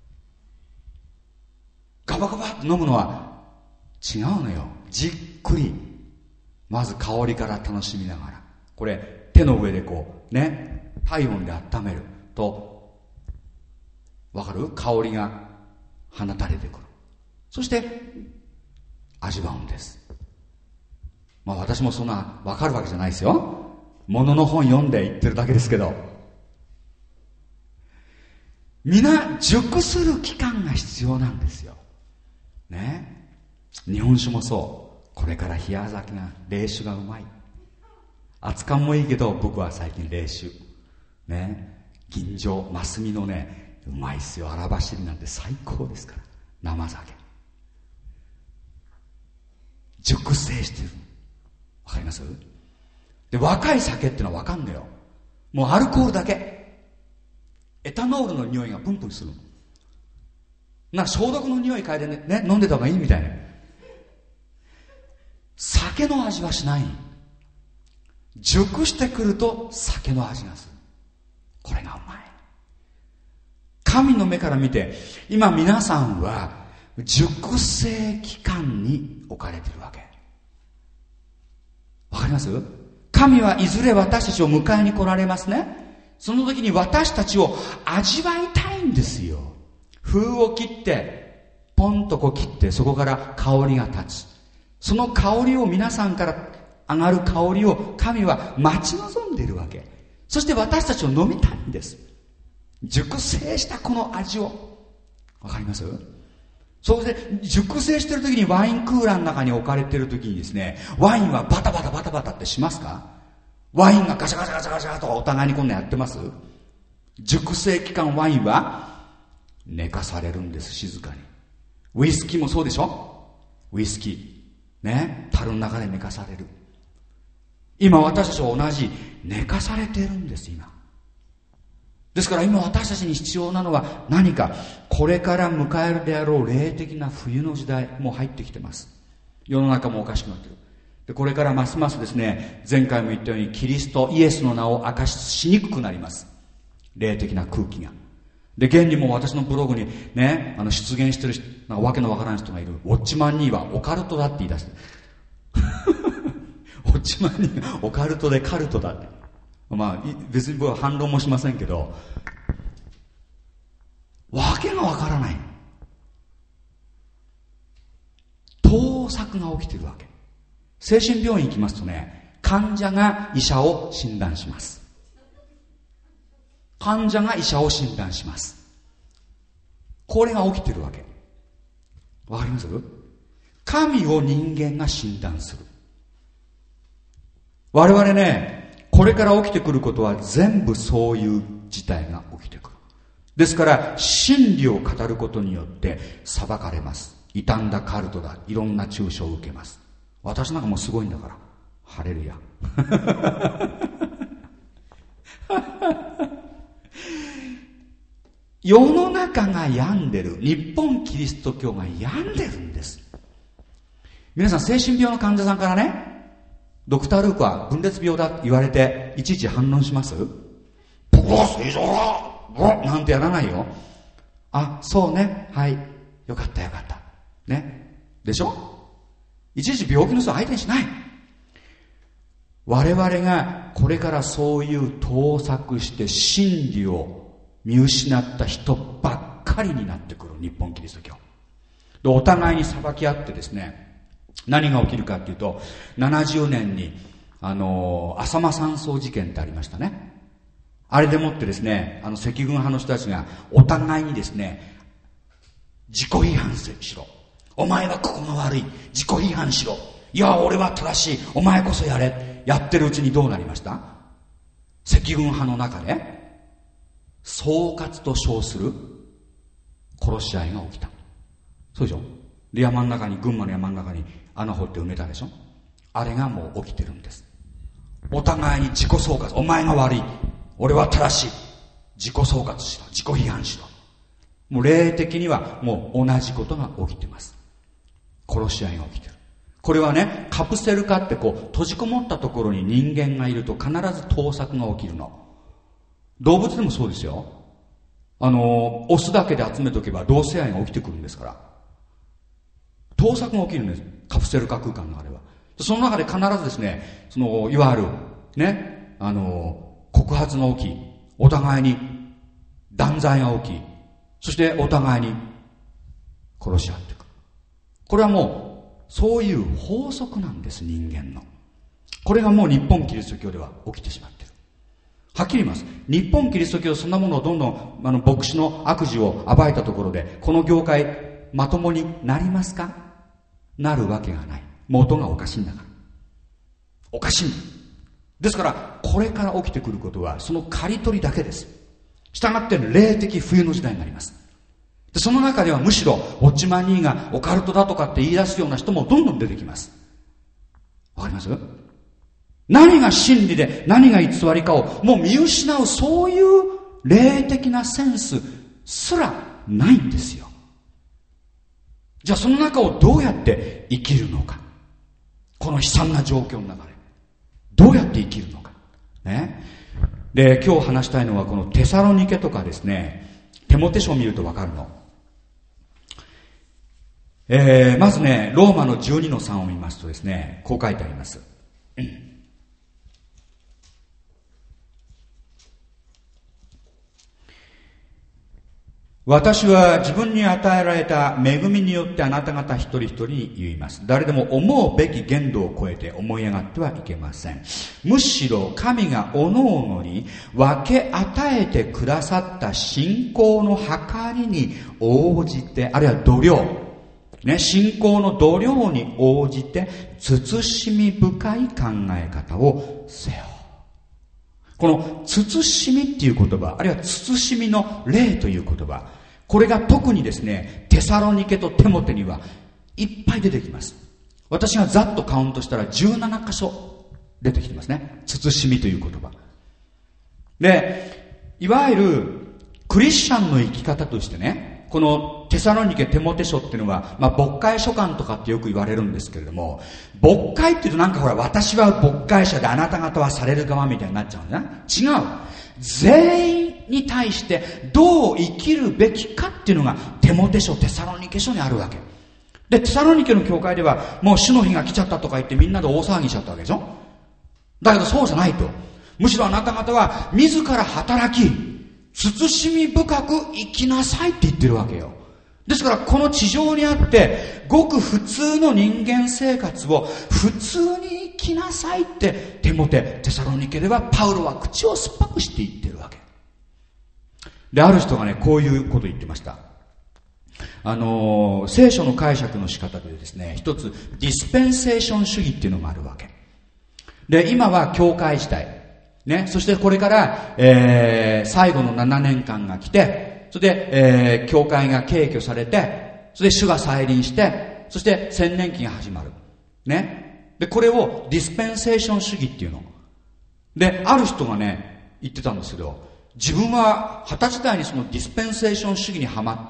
ガバガバって飲むのは違うのよ。じっくりまず香りから楽しみながら、これ手の上でこうね体温で温めるとわかる？香りが放たれてくる。そして味わうんです。まあ私もそんなわかるわけじゃないですよ。ものの本読んで言ってるだけですけど、皆熟する期間が必要なんですよね。日本酒もそう。これから冷や酒が冷酒がうまい。熱燗もいいけど僕は最近冷酒ね、吟醸マスミのねうまいっすよ。荒走りなんて最高ですから。生酒熟成してる。わかります？ で、若い酒ってのはわかんのよ。もうアルコールだけ。エタノールの匂いがプンプンするの。消毒の匂い嗅いでね、飲んでた方がいいみたいな。酒の味はしない。熟してくると酒の味がする。これがうまい。神の目から見て、今皆さんは熟成期間に置かれているわけ。わかります？神はいずれ私たちを迎えに来られますね。その時に私たちを味わいたいんですよ。封を切って、ポンとこう切って、そこから香りが立つ。その香りを、皆さんから上がる香りを神は待ち望んでいるわけ。そして私たちを飲みたいんです。熟成したこの味を。わかります？それで熟成している時にワインクーラーの中に置かれている時にですね、ワインはバタバタバタバタってしますか？ワインがガシャガシャガシャガシャとお互いにこんなやってます？熟成期間ワインは寝かされるんです、静かに。ウイスキーもそうでしょ？ウイスキーね、樽の中で寝かされる。今私たちは同じ寝かされているんです。今ですから今私たちに必要なのは何か、これから迎えるであろう霊的な冬の時代も入ってきてます。世の中もおかしくなってる。でこれからますますですね、前回も言ったようにキリストイエスの名を明かしにくくなります。霊的な空気が。で現にも私のブログにね、出現してるなんかわけのわからない人がいる。ウォッチマン2はオカルトだって言い出してウォッチマン2がオカルトでカルトだって。まあ別に僕は反論もしませんけど、わけがわからない。盗作が起きてるわけ。精神病院行きますとね、患者が医者を診断します。患者が医者を診断します。これが起きてるわけ。わかります？神を人間が診断する。我々ね、これから起きてくることは全部そういう事態が起きてくる。ですから真理を語ることによって裁かれます。傷んだカルトだ、いろんな中傷を受けます。私なんかもうすごいんだから、ハレルヤ世の中が病んでる。日本キリスト教が病んでるんです。皆さん、精神病の患者さんからね、ドクター・ルークは分裂病だって言われていちいち反論します？僕は正常だなんてやらないよ。あ、そうね、はい、よかったよかったね、でしょ？いちいち病気の人を相手にしない。我々がこれからそういう盗作して真理を見失った人ばっかりになってくる日本キリスト教で、お互いに裁き合ってですね、何が起きるかっていうと、70年に浅間山荘事件ってありましたね。あれでもってですね、赤軍派の人たちがお互いにですね、自己批判しろ、お前はここが悪い、自己批判しろ、いや俺は正しい、お前こそやれ、やってるうちにどうなりました？赤軍派の中で総括と称する殺し合いが起きた。そうでしょ？で山の中に、群馬の山の中に穴掘って埋めたでしょ。あれがもう起きてるんです。お互いに自己総括、お前が悪い、俺は正しい、自己総括しろ、自己批判しろ。もう霊的にはもう同じことが起きてます。殺し合いが起きてる。これはね、カプセル化ってこう閉じこもったところに人間がいると必ず盗作が起きるの。動物でもそうですよ。オスだけで集めとけば同性愛が起きてくるんですから、盗作が起きるんです。カプセル化空間の中では。その中で必ずですね、いわゆるね、告発が起き、お互いに断罪が起き、そしてお互いに殺し合っていく。これはもうそういう法則なんです、人間の。これがもう日本キリスト教では起きてしまっている。はっきり言います。日本キリスト教そんなものをどんどん牧師の悪事を暴いたところで、この業界まともになりますか？なるわけがない。元がおかしいんだから。おかしいんだ。ですからこれから起きてくることはその刈り取りだけです。したがって霊的冬の時代になります。でその中ではむしろウォッチマン2がオカルトだとかって言い出すような人もどんどん出てきます。わかります？ 何が真理で何が偽りかをもう見失う、そういう霊的なセンスすらないんですよ。じゃあその中をどうやって生きるのか。この悲惨な状況の中でどうやって生きるのかね。で、今日話したいのはこのテサロニケとかですね、テモテ書を見るとわかるの。まずね、ローマの12の3を見ますとですね、こう書いてあります。私は自分に与えられた恵みによってあなた方一人一人に言います。誰でも思うべき限度を超えて思い上がってはいけません。むしろ神が各々に分け与えてくださった信仰の計りに応じて、あるいは度量、ね、信仰の度量に応じて慎み深い考え方をせよ。この慎みっていう言葉、あるいは慎みの霊という言葉、これが特にですね、テサロニケとテモテにはいっぱい出てきます。私がざっとカウントしたら17箇所出てきてますね。慎みという言葉で、いわゆるクリスチャンの生き方としてね、このテサロニケテモテ書っていうのは、牧会書簡とかってよく言われるんですけれども、牧会っていうとなんかほら、私は牧会者であなた方はされる側みたいになっちゃうんだな。違う。全員に対してどう生きるべきかっていうのがテモテ書、テサロニケ書にあるわけで、テサロニケの教会ではもう主の日が来ちゃったとか言ってみんなで大騒ぎしちゃったわけでしょ。だけどそうじゃないと。むしろあなた方は自ら働き慎み深く生きなさいって言ってるわけよ。ですからこの地上にあってごく普通の人間生活を普通に生きなさいってテモテ、テサロニケではパウロは口を酸っぱくして言ってるわけで、ある人がねこういうこと言ってました。聖書の解釈の仕方でですね、一つディスペンセーション主義っていうのがあるわけで、今は教会時代ね、そしてこれから、最後の7年間が来て、それで、教会が敬虚されて、それで主が再臨して、そして千年期が始まる。ね。で、これをディスペンセーション主義っていうの。で、ある人がね、言ってたんですけど、自分は20歳代にそのディスペンセーション主義にはまって、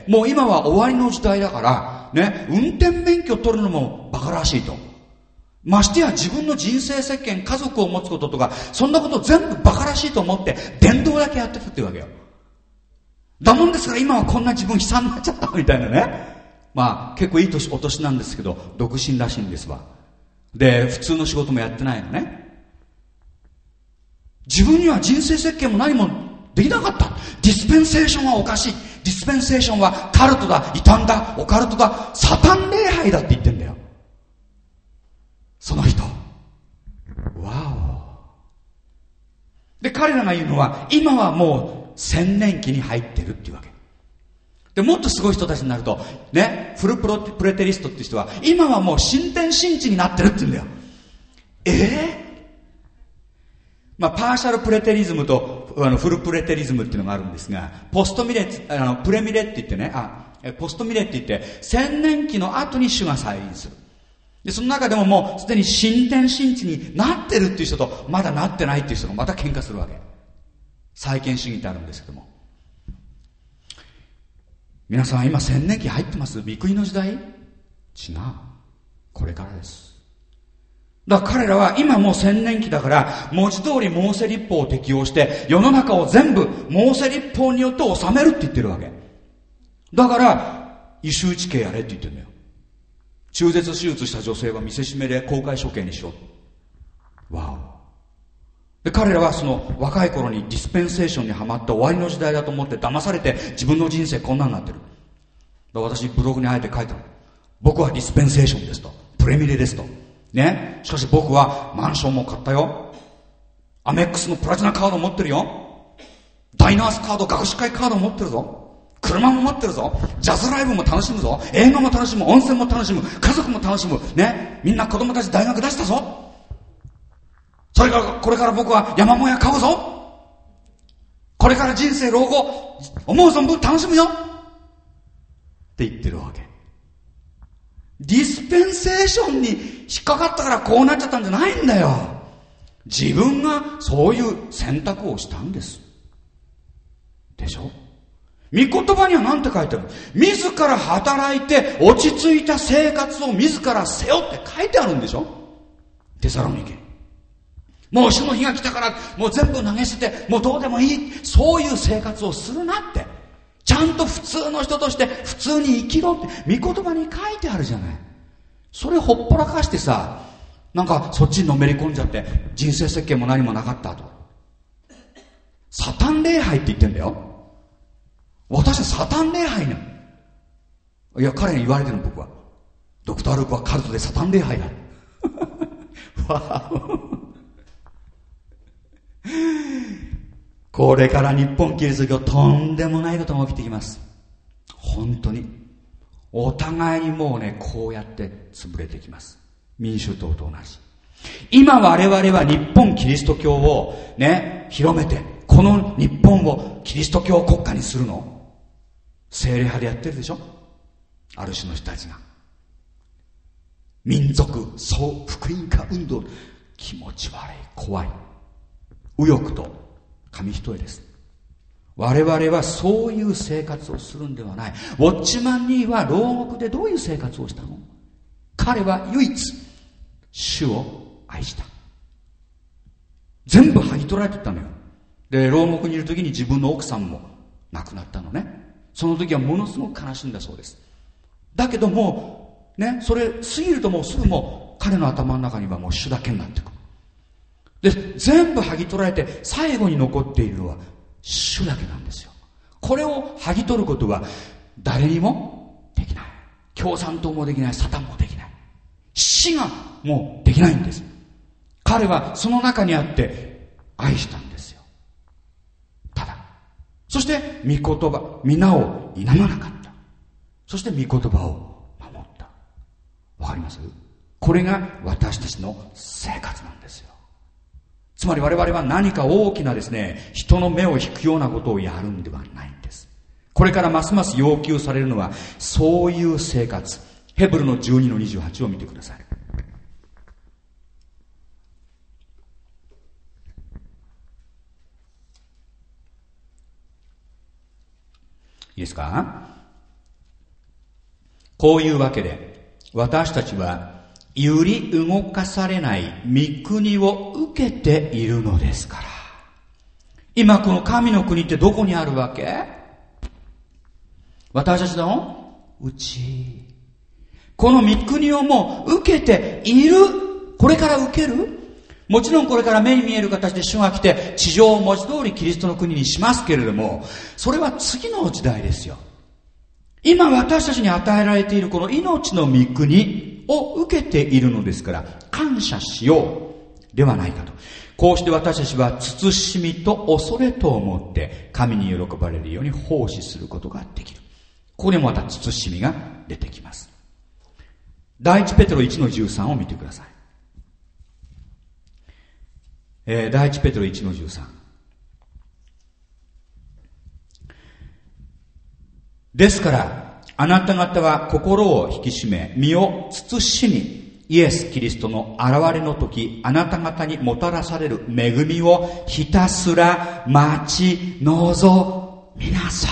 もう今は終わりの時代だから、ね、運転免許取るのも馬鹿らしいと。ましてや自分の人生設計、家族を持つこととか、そんなこと全部馬鹿らしいと思って、伝道だけやってたっていうわけよ。だもんですから今はこんな自分悲惨になっちゃったみたいなね。結構いいお年なんですけど、独身らしいんですわ。で、普通の仕事もやってないのね。自分には人生設計も何もできなかった。ディスペンセーションはおかしい。ディスペンセーションはカルトだ、異端だ、オカルトだ、サタン礼拝だって言ってんだよ。その人。わお。で、彼らが言うのは、今はもう千年期に入ってるっていうわけ。で、もっとすごい人たちになると、ね、フルプレテリストっていう人は、今はもう新天新地になってるって言うんだよ。パーシャルプレテリズムとフルプレテリズムっていうのがあるんですが、ポストミレプレミレって言ってね、ポストミレって言って、千年期の後に主が再臨する。で、その中でももうすでに新天新地になってるっていう人と、まだなってないっていう人がまた喧嘩するわけ。再建主義ってあるんですけども。皆さん今千年期入ってます？御国の時代？違う。これからです。だから彼らは今もう千年期だから、文字通りモーセ立法を適用して、世の中を全部モーセ立法によって治めるって言ってるわけ。だから、異臭地刑やれって言ってるんだよ。中絶手術した女性は見せしめで公開処刑にしろ。わお。で、彼らはその若い頃にディスペンセーションにはまった終わりの時代だと思って騙されて自分の人生こんなになってる。だから私ブログにあえて書いたの。僕はディスペンセーションですと。プレミレですと。ね。しかし僕はマンションも買ったよ。アメックスのプラチナカード持ってるよ。ダイナースカード、学士会カード持ってるぞ。車も持ってるぞ。ジャズライブも楽しむぞ。映画も楽しむ。温泉も楽しむ。家族も楽しむ。ね。みんな子供たち大学出したぞ。それから、これから僕は山小屋買うぞ。これから人生老後、思う存分楽しむよ。って言ってるわけ。ディスペンセーションに引っかかったからこうなっちゃったんじゃないんだよ。 自分がそういう選択をしたんです。でしょ？御言葉には何て書いてある？自ら働いて落ち着いた生活を自ら背負って書いてあるんでしょ？テサロニケ。もう主の日が来たからもう全部投げ捨ててもうどうでもいい、そういう生活をするなって、ちゃんと普通の人として普通に生きろって御言葉に書いてあるじゃない。それほっぽらかしてさ、なんかそっちにのめり込んじゃって人生設計も何もなかったと。サタン礼拝って言ってんだよ。私はサタン礼拝ね。いや、彼に言われてるの、僕は。ドクター・ルークはカルトでサタン礼拝だ。わこれから日本キリスト教とんでもないことが起きてきます。本当に。お互いにもうね、こうやって潰れてきます。民主党と同じ。今我々は日本キリスト教をね、広めて、この日本をキリスト教国家にするの？聖霊派でやってるでしょ？ある種の人たちが。民族総福音化運動、気持ち悪い、怖い。右翼と紙一重です。我々はそういう生活をするんではない。ウォッチマン・ニーは牢獄でどういう生活をしたの？彼は唯一主を愛した。全部剥ぎ取られていったのよ。で、牢獄にいる時に自分の奥さんも亡くなったのね。その時はものすごく悲しんだそうです。だけどもうね、それ過ぎるともうすぐもう彼の頭の中にはもう主だけになってくる。で、全部剥ぎ取られて最後に残っているのは主だけなんですよ。これを剥ぎ取ることは誰にもできない。共産党もできない、サタンもできない。死がもうできないんです。彼はその中にあって愛したんですよ。ただ、そして御言葉、皆を否まなかった。そして御言葉を守った。わかります？これが私たちの生活なんですよ。つまり我々は何か大きなですね、人の目を引くようなことをやるんではないんです。これからますます要求されるのはそういう生活。ヘブルの12の28を見てください。いいですか？こういうわけで私たちは揺り動かされない御国を受けているのですから。今この神の国ってどこにあるわけ？私たちのうち。この御国をもう受けている。これから受ける？もちろんこれから目に見える形で主が来て地上を文字通りキリストの国にしますけれども、それは次の時代ですよ。今私たちに与えられているこの命の御国を受けているのですから感謝しようではないかと。こうして私たちは慎みと恐れと思って神に喜ばれるように奉仕することができる。ここにもまた慎みが出てきます。第一ペテロ1の13を見てください。第一ペテロ1の13。ですからあなた方は心を引き締め身を慎み、イエス・キリストの現れの時あなた方にもたらされる恵みをひたすら待ち望みなさい。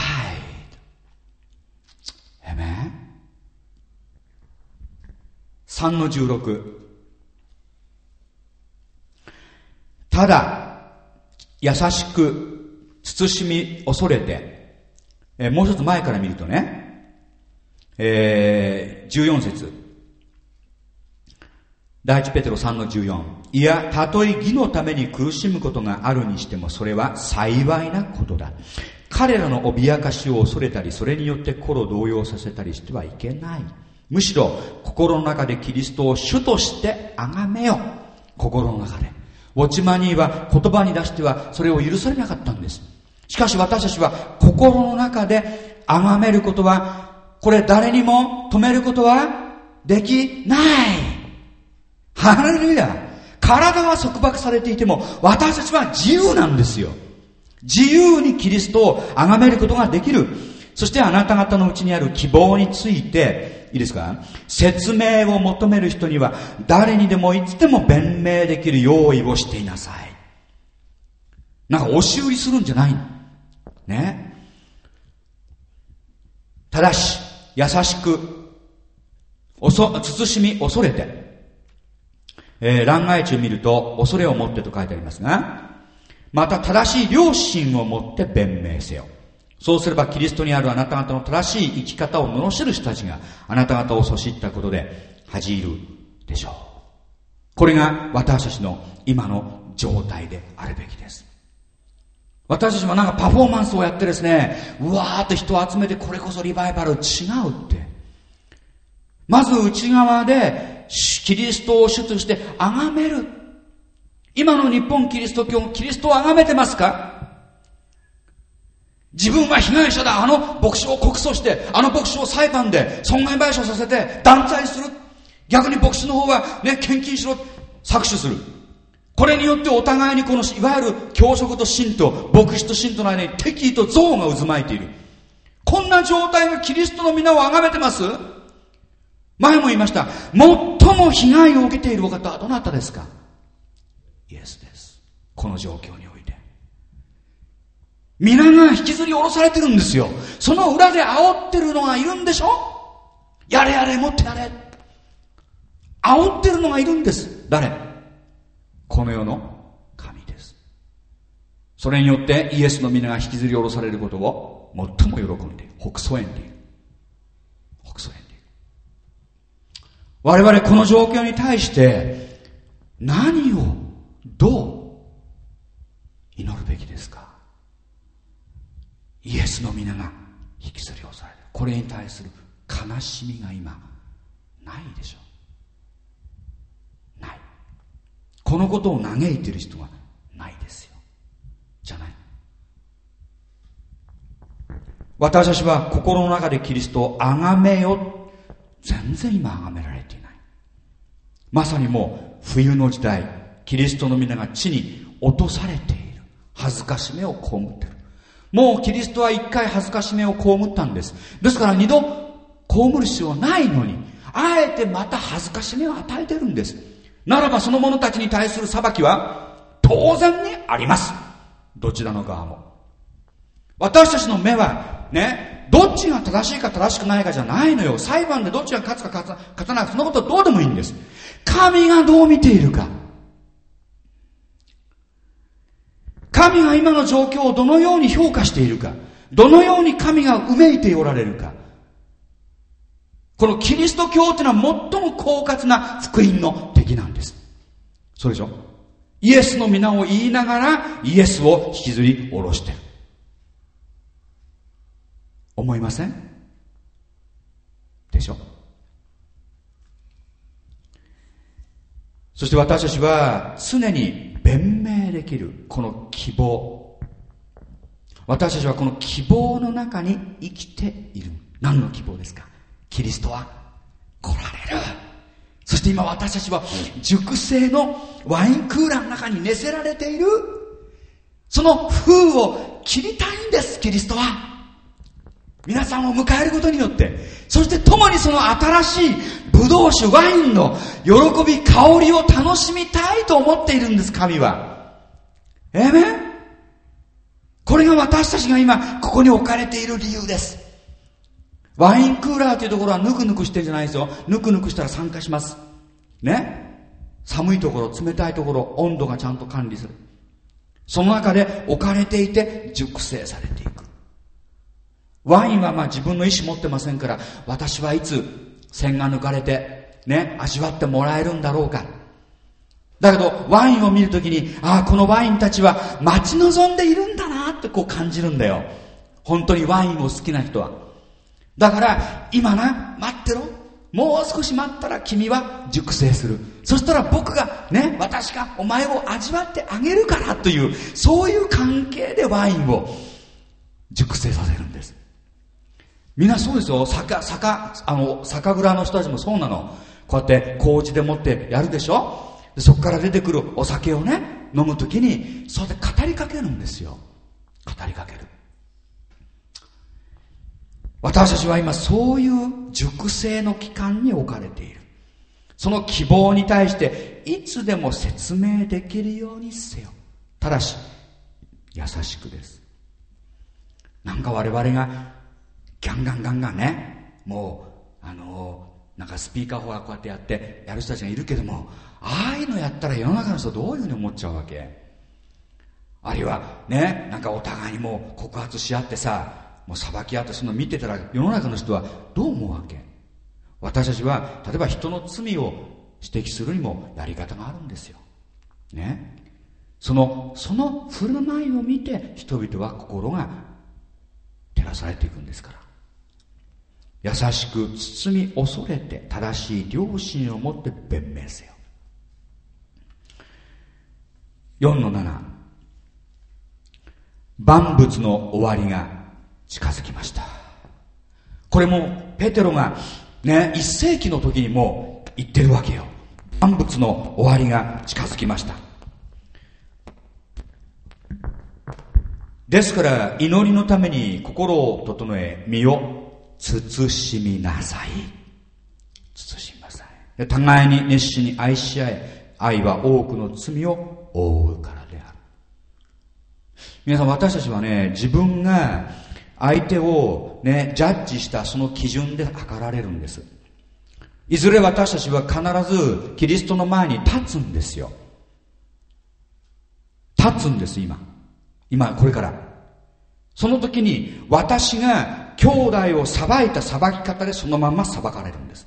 アメン。3の16。ただ優しく慎み恐れて、もう一つ前から見るとね、14節第一ペテロ3の14。いや、たとえ義のために苦しむことがあるにしてもそれは幸いなことだ。彼らの脅かしを恐れたりそれによって心を動揺させたりしてはいけない。むしろ心の中でキリストを主として崇めよ。心の中で。ウォッチマニーは言葉に出してはそれを許されなかったんです。しかし私たちは心の中で崇めることは、これ誰にも止めることはできない。ハレルヤ。体は束縛されていても私たちは自由なんですよ。自由にキリストを崇めることができる。 そしてあなた方のうちにある希望について、いいですか、説明を求める人には誰にでもいつでも弁明できる用意をしていなさい。なんか押し売りするんじゃないのね。ただし優しく慎み恐れて、欄外中見ると恐れを持ってと書いてありますが、また正しい良心を持って弁明せよ。そうすればキリストにあるあなた方の正しい生き方を罵る人たちがあなた方を罵ったことで恥じるでしょう。これが私たちの今の状態であるべきです。私たちもなんかパフォーマンスをやってですね、うわーって人を集めてこれこそリバイバル、違うって。まず内側でキリストを主として崇める。今の日本キリスト教、キリストを崇めてますか？自分は被害者だ。あの牧師を告訴して、あの牧師を裁判で損害賠償させて断罪する。逆に牧師の方はね、献金しろ、搾取する。これによってお互いにこのいわゆる教職と信徒、牧師と信徒の間に敵意と憎悪が渦巻いている。こんな状態がキリストの皆を崇めてます？前も言いました。最も被害を受けているお方はどなたですか？イエスです。この状況において皆が引きずり下ろされてるんですよ。その裏で煽ってるのがいるんでしょ。やれやれもっとやれ、煽ってるのがいるんです。誰？この世の神です。それによってイエスの皆が引きずり下ろされることを最も喜んでいる。ほくそ笑んでいる。ほくそ笑んでいる。我々この状況に対して何をどう祈るべきですか？イエスの皆が引きずり下ろされる。これに対する悲しみが今ないでしょう。ない。このことを嘆いている人はないですよ。じゃない。私たちは心の中でキリストを崇めよ。全然今崇められていない。まさにもう冬の時代、キリストの皆が地に落とされている。恥ずかしめを被っている。もうキリストは一回恥ずかしめを被ったんです。ですから二度被る必要はないのに、あえてまた恥ずかしめを与えているんです。ならばその者たちに対する裁きは当然にあります。どちらの側も。私たちの目はね、どっちが正しいか正しくないかじゃないのよ。裁判でどっちが勝つか勝たないか、そのことはどうでもいいんです。神がどう見ているか。神が今の状況をどのように評価しているか。どのように神がうめいておられるか。このキリスト教っていうのは最も狡猾な福音の敵なんです。そうでしょ。イエスの皆を言いながらイエスを引きずり下ろしてる。思いませんでしょ。そして私たちは常に弁明できるこの希望。私たちはこの希望の中に生きている。何の希望ですか？キリストは来られる。そして今私たちは熟成のワインクーラーの中に寝せられている。その封を切りたいんです。キリストは皆さんを迎えることによって、そして共にその新しいブドウ酒ワインの喜び香りを楽しみたいと思っているんです。神はこれが私たちが今ここに置かれている理由です。ワインクーラーというところはぬくぬくしてるんじゃないですよ。ぬくぬくしたら酸化しますね。寒いところ、冷たいところ、温度がちゃんと管理する。その中で置かれていて熟成されていく。ワインは自分の意思持ってませんから、私はいつ栓が抜かれてね、味わってもらえるんだろうか。だけどワインを見るときに、このワインたちは待ち望んでいるんだなってこう感じるんだよ。本当にワインを好きな人は。だから今待ってろ。もう少し待ったら君は熟成する。そしたら僕がね、私がお前を味わってあげるからという、そういう関係でワインを熟成させるんです。みんなそうですよ。酒蔵の人たちもそうなの。こうやって麹でもってやるでしょ。でそこから出てくるお酒をね、飲むときにそうやって語りかけるんですよ。語りかける。 私たちは今そういう熟成の期間に置かれている。その希望に対していつでも説明できるようにせよ。ただし優しくです。なんか我々がガンガンね、もうなんかスピーカー法がこうやってやってやる人たちがいるけども、ああいうのやったら世の中の人どういうふうに思っちゃうわけ？あるいはね、なんかお互いにもう告発し合ってさ、もう裁き合ってその見てたら世の中の人はどう思うわけ？私たちは例えば人の罪を指摘するにもやり方があるんですよね。その振る舞いを見て人々は心が照らされていくんですから。優しく包み恐れて正しい良心を持って弁明せよ。4-7、万物の終わりが近づきました。これもペテロがね、1世紀の時にも言ってるわけよ。万物の終わりが近づきました。ですから祈りのために心を整え身を慎みなさい。慎みなさい。互いに熱心に愛し合え、愛は多くの罪を覆うからである。皆さん、私たちはね、自分が相手をね、ジャッジしたその基準で測られるんです。いずれ私たちは必ずキリストの前に立つんですよ。立つんです。今これからその時に私が兄弟を裁いた裁き方でそのまま裁かれるんです。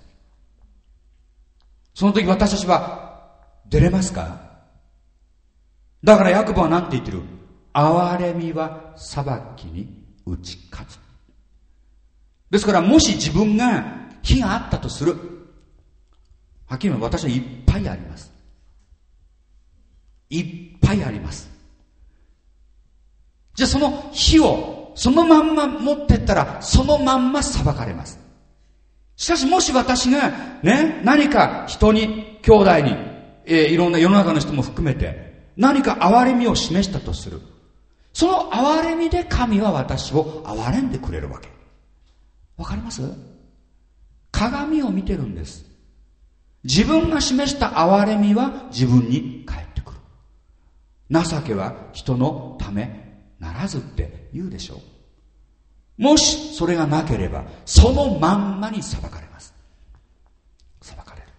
その時私たちは出れますか？だからヤコブは何て言ってる？憐れみは裁きに打ち勝つ。ですからもし自分が非があったとする、はっきり言うと私はいっぱいあります。いっぱいあります。じゃあその火をそのまんま持ってったらそのまんま裁かれます。しかしもし私がね、何か人に、兄弟に、いろんな世の中の人も含めて何か憐れみを示したとする。その憐れみで神は私を憐れんでくれるわけ。わかります？鏡を見てるんです。自分が示した憐れみは自分に返ってくる。情けは人のためならずって言うでしょう。もしそれがなければそのまんまに裁かれます。裁かれる。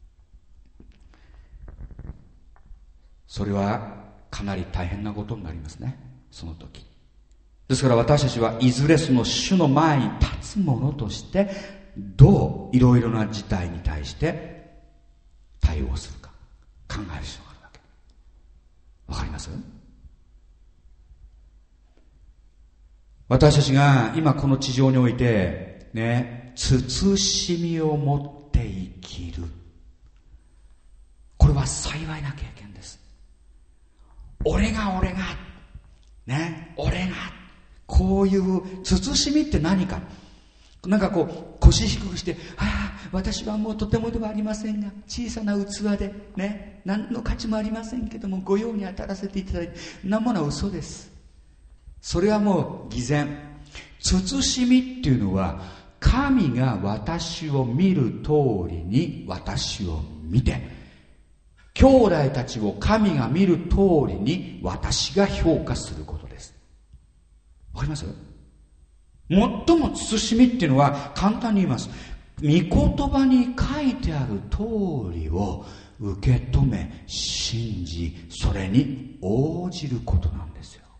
それはかなり大変なことになりますね、その時。ですから私たちはいずれその主の前に立つ者としてどういろいろな事態に対して対応するか考える必要があるわけ。わかります？私たちが今この地上においてね、慎みを持って生きる。これは幸いな経験です。俺がね、俺がこういう慎みって何か、なんかこう腰低くして、私はもうとてもではありませんが小さな器でね、何の価値もありませんけどもご用に当たらせていただいて、なものは嘘です。それはもう偽善。慎みっていうのは神が私を見る通りに私を見て、兄弟たちを神が見る通りに私が評価することです。わかります？最も慎みっていうのは簡単に言います。御言葉に書いてある通りを受け止め信じ、それに応じることなんですよ。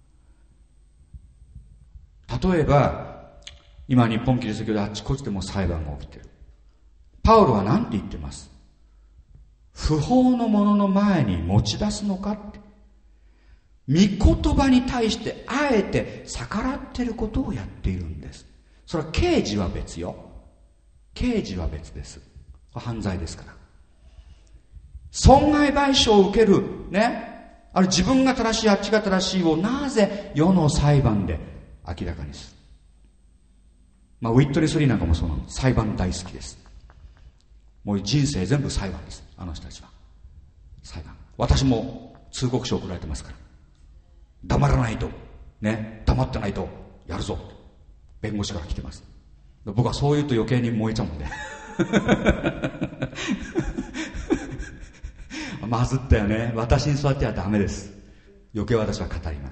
例えば今日本キリスト教であちこちでも裁判が起きている。パウロは何て言ってます？不法のものの前に持ち出すのかって、御言葉に対してあえて逆らっていることをやっているんです。それは刑事は別よ。刑事は別です。犯罪ですから。損害賠償を受けるね、あれ自分が正しいあっちが正しいをなぜ世の裁判で明らかにする。ウィットネス・リーなんかもそうなの。裁判大好きです。もう人生全部裁判です。あの人たちは裁判。私も通告書送られてますから、黙らないとね、黙ってないとやるぞ、 弁護士から来てます。僕はそう言うと余計に燃えちゃうんでまずったよね。私にそうやってはダメです。余計私は語ります。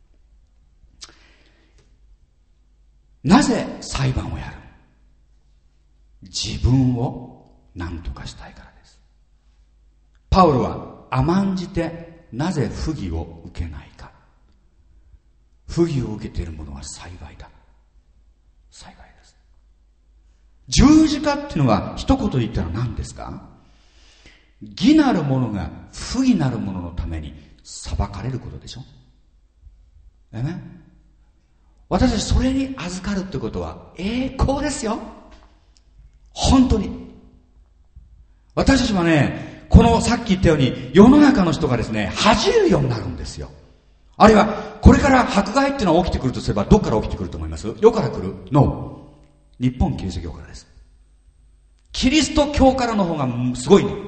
なぜ裁判をやる？自分を何とかしたいからです。パウロは甘んじてなぜ不義を受けないか。不義を受けている者は幸いだ。幸いです。十字架っていうのは一言で言ったら何ですか？義なる者が不義なる者のために裁かれることでしょ。私たちそれに預かるってことは栄光ですよ。本当に。私たちはね、このさっき言ったように世の中の人がですね、恥じるようになるんですよ。あるいはこれから迫害っていうのは起きてくるとすれば、どっから起きてくると思います？世から来る？ No。 日本キリスト教からです。キリスト教からの方がすごいの。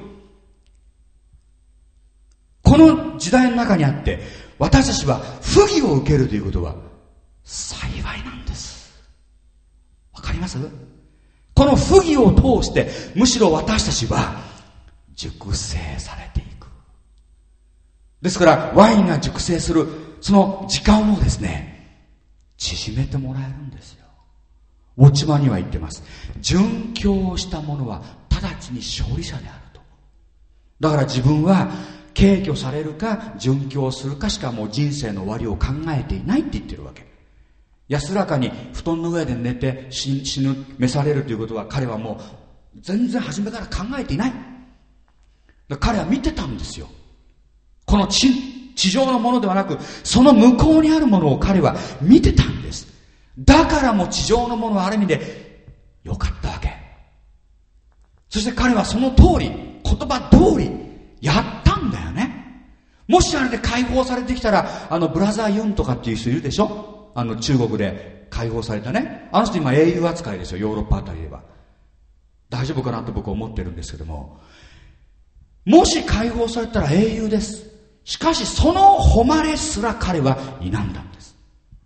この時代の中にあって私たちは不義を受けるということは幸いなんです。わかります？この不義を通してむしろ私たちは熟成されていく。ですからワインが熟成するその時間をですね、縮めてもらえるんですよ。ウォッチマンには言ってます。殉教した者は直ちに勝利者であると。だから自分は軽挙されるか殉教するかしかもう人生の終わりを考えていないって言ってるわけ。安らかに布団の上で寝て死ぬ、召されるということは彼はもう全然初めから考えていない。彼は見てたんですよ。この地上のものではなくその向こうにあるものを彼は見てたんです。だからもう地上のものはある意味で良かったわけ。そして彼はその通り、言葉通りやったんだよね。もしあれで解放されてきたら、ブラザー・ユンとかっていう人いるでしょ。中国で解放されたね。あの人今英雄扱いですよ、ヨーロッパあたりでは。大丈夫かなと僕は思ってるんですけども、もし解放されたら英雄です。しかしその誉れすら彼は否んだんです。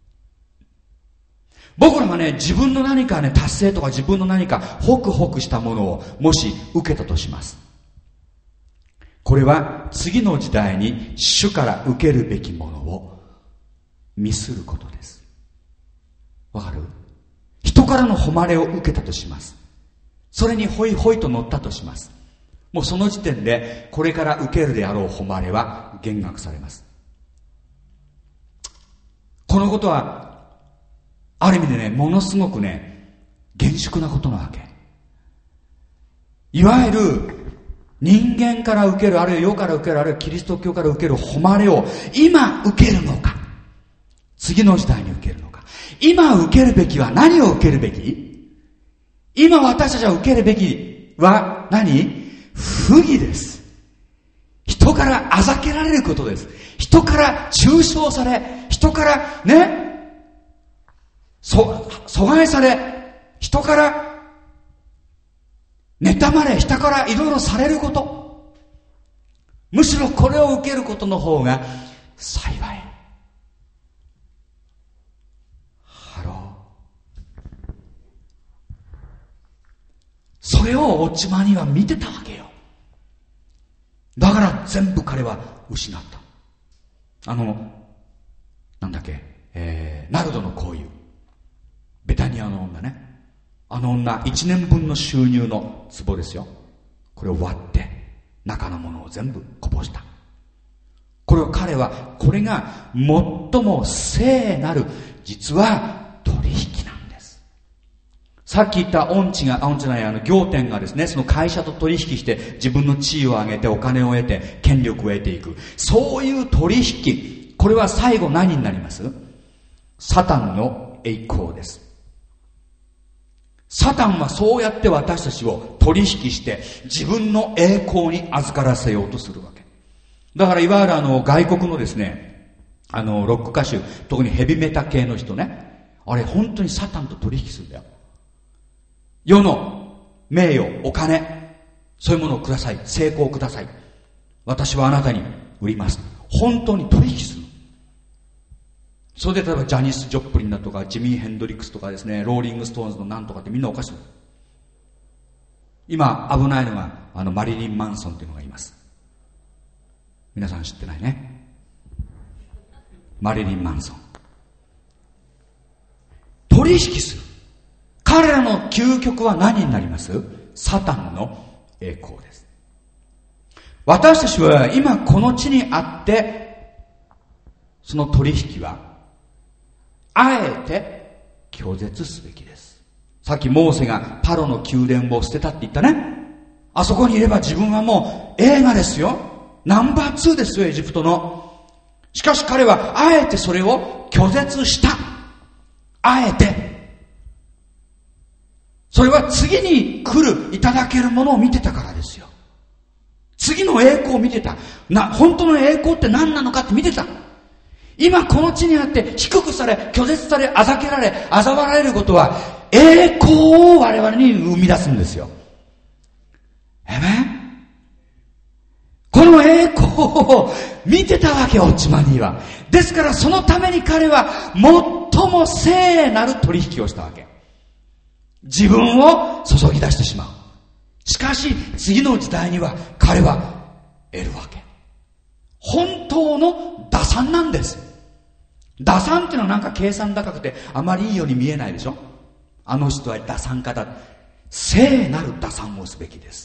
僕らがね、自分の何かね、達成とか自分の何かホクホクしたものをもし受けたとします。これは次の時代に主から受けるべきものをミスることです。わかる？人からの誉れを受けたとします。それにホイホイと乗ったとします。もうその時点でこれから受けるであろう誉れは減額されます。このことはある意味でね、ものすごくね、厳粛なことなわけ。いわゆる人間から受ける、あるいは世から受ける、あるいはキリスト教から受ける誉れを今受けるのか、次の時代に受けるのか。今受けるべきは何を受けるべき？今私たちは受けるべきは何？不義です。人からあざけられることです。人から中傷され、人からね、阻害され、人から妬まれ、人からいろいろされること。むしろこれを受けることの方が幸い。ハロー。それをオチマには見てたわけよ。だから全部彼は失った。なんだっけ、ナルドの香油。ベタニアの女ね。あの女、1年分の収入の壺ですよ。これを割って、中のものを全部こぼした。これを彼は、これが最も聖なる、実は取引なんです。さっき言った仰天がですね、その会社と取引して自分の地位を上げてお金を得て権力を得ていく。そういう取引。これは最後何になります？サタンの栄光です。サタンはそうやって私たちを取引して自分の栄光に預からせようとするわけ。だからいわゆる外国のですね、ロック歌手、特にヘビメタ系の人ね、あれ本当にサタンと取引するんだよ。世の名誉、お金、そういうものをください。成功をください。私はあなたに売ります。本当に取引する。 それで例えばジャニス・ジョップリンだとかジミー・ヘンドリックスとかですね、ローリング・ストーンズのなんとかってみんなおかしい。今危ないのがマリリン・マンソンっていうのがいます。皆さん知ってないね。マリリン・マンソン。取引する。彼らの究極は何になります？サタンの栄光です。私たちは今この地にあって、その取引はあえて拒絶すべきです。さっきモーセがパロの宮殿を捨てたって言ったね。あそこにいれば自分はもう映画ですよ。ナンバー2ですよ、エジプトの。しかし彼はあえてそれを拒絶した。あえて。それは次に来るいただけるものを見てたからですよ。次の栄光を見てた。本当の栄光って何なのかって見てた。今この地にあって低くされ、拒絶され、あざけられ、嘲笑われることは栄光を我々に生み出すんですよ。この栄光を見てたわけよ、オチマニーは。ですからそのために彼は最も聖なる取引をしたわけ。自分を注ぎ出してしまう。しかし次の時代には彼は得るわけ。本当の打算なんです。打算っていうのはなんか計算高くてあまりいいように見えないでしょ。あの人は打算家だ。聖なる打算をすべきです。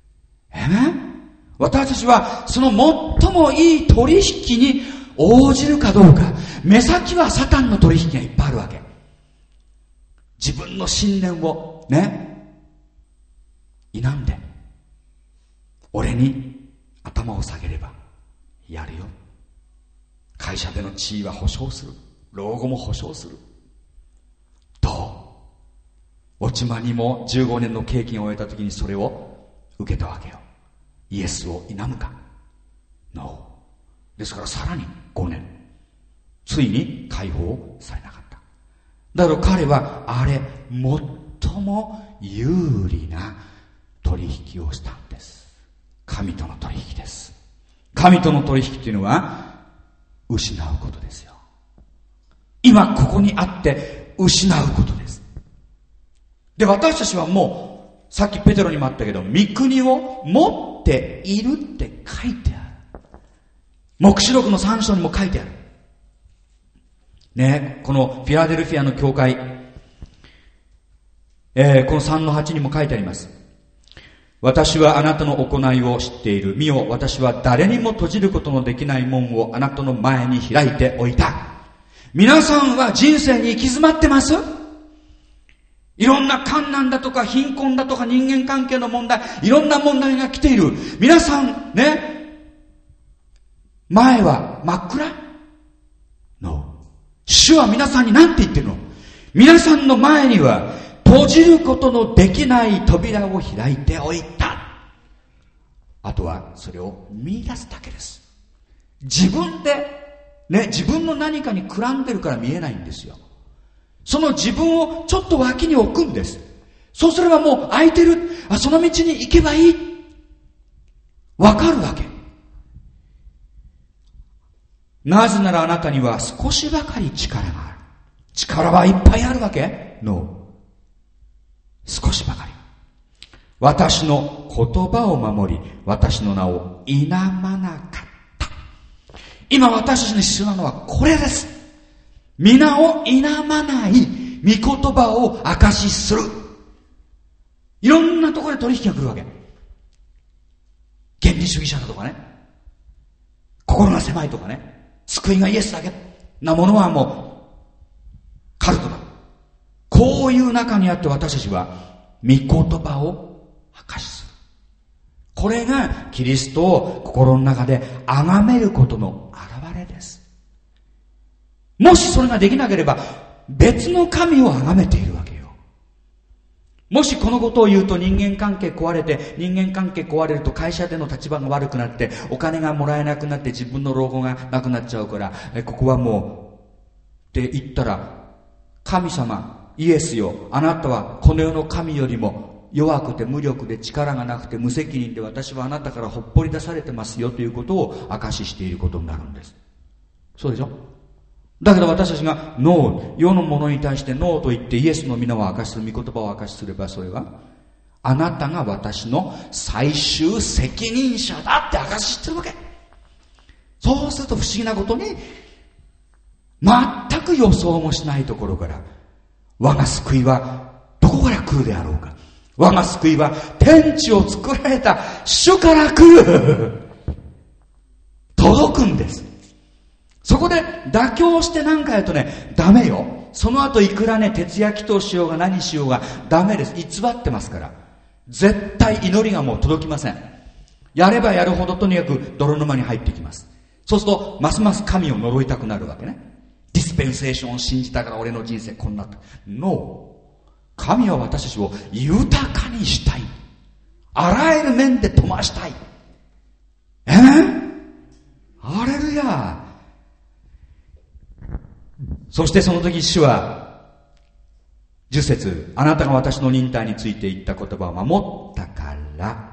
私たちはその最もいい取引に応じるかどうか。目先はサタンの取引がいっぱいあるわけ。自分の信念をね、否んで俺に頭を下げればやるよ。会社での地位は保証する。老後も保証する。どう？落ち間にも15年の経験を終えた時にそれを受けたわけよ。イエスを否むか？ No。 ですからさらに5年、ついに解放されなかった。だから彼はあれ最も有利な取引をしたんです。神との取引です。神との取引っていうのは失うことですよ。今ここにあって失うことです。で、私たちはもうさっきペテロにもあったけど、御国を持っているって書いてある。黙示録の3章にも書いてあるね。このフィラデルフィアの教会、この3の8にも書いてあります。私はあなたの行いを知っている。見よ、私は誰にも閉じることのできない門をあなたの前に開いておいた。皆さんは人生に行き詰まってます？いろんな困難だとか貧困だとか人間関係の問題、いろんな問題が来ている。皆さんね、前は真っ暗？ No。 主は皆さんに何て言ってるの？皆さんの前には閉じることのできない扉を開いておいた。あとはそれを見出すだけです。自分でね、自分の何かにくらんでるから見えないんですよ。その自分をちょっと脇に置くんです。そうすればもう空いてる。その道に行けばいい。わかるわけ。なぜならあなたには少しばかり力がある。力はいっぱいあるわけ？ No。 少しばかり。私の言葉を守り、私の名を否まなかった。今私たちに必要なのはこれです。皆を否まない御言葉を証しする。いろんなところで取引が来るわけ。原理主義者だとかね、心が狭いとかね、救いがイエスだけなものはもうカルトだ。こういう中にあって私たちは御言葉を証しする。これがキリストを心の中で崇めることの表れです。もしそれができなければ別の神を崇めているわけよ。もしこのことを言うと人間関係壊れて、人間関係壊れると会社での立場が悪くなってお金がもらえなくなって自分の老後がなくなっちゃうから、ここはもうって言ったら、神様イエスよ、あなたはこの世の神よりも弱くて無力で力がなくて無責任で、私はあなたからほっぽり出されてますよということを証ししていることになるんです。そうでしょ？ だけど私たちがノー、世のものに対してノーと言ってイエスの皆を明かしする、御言葉を明かしすれば、それはあなたが私の最終責任者だって証ししてるわけ。そうすると不思議なことに、全く予想もしないところから、我が救いはどこから来るであろうか。我が救いは天地を作られた主から来る。届くんです。そこで妥協して何かやるとね、ダメよ。その後いくらね、徹夜祈祷しようが何しようがダメです。偽ってますから。絶対祈りがもう届きません。やればやるほどとにかく泥沼に入ってきます。そうするとますます神を呪いたくなるわけね。ディスペンセーションを信じたから俺の人生こんなった。ノー。神は私たちを豊かにしたい。あらゆる面で富ましたい。ハレルヤ。そしてその時主は10節、あなたが私の忍耐について言った言葉を守ったから、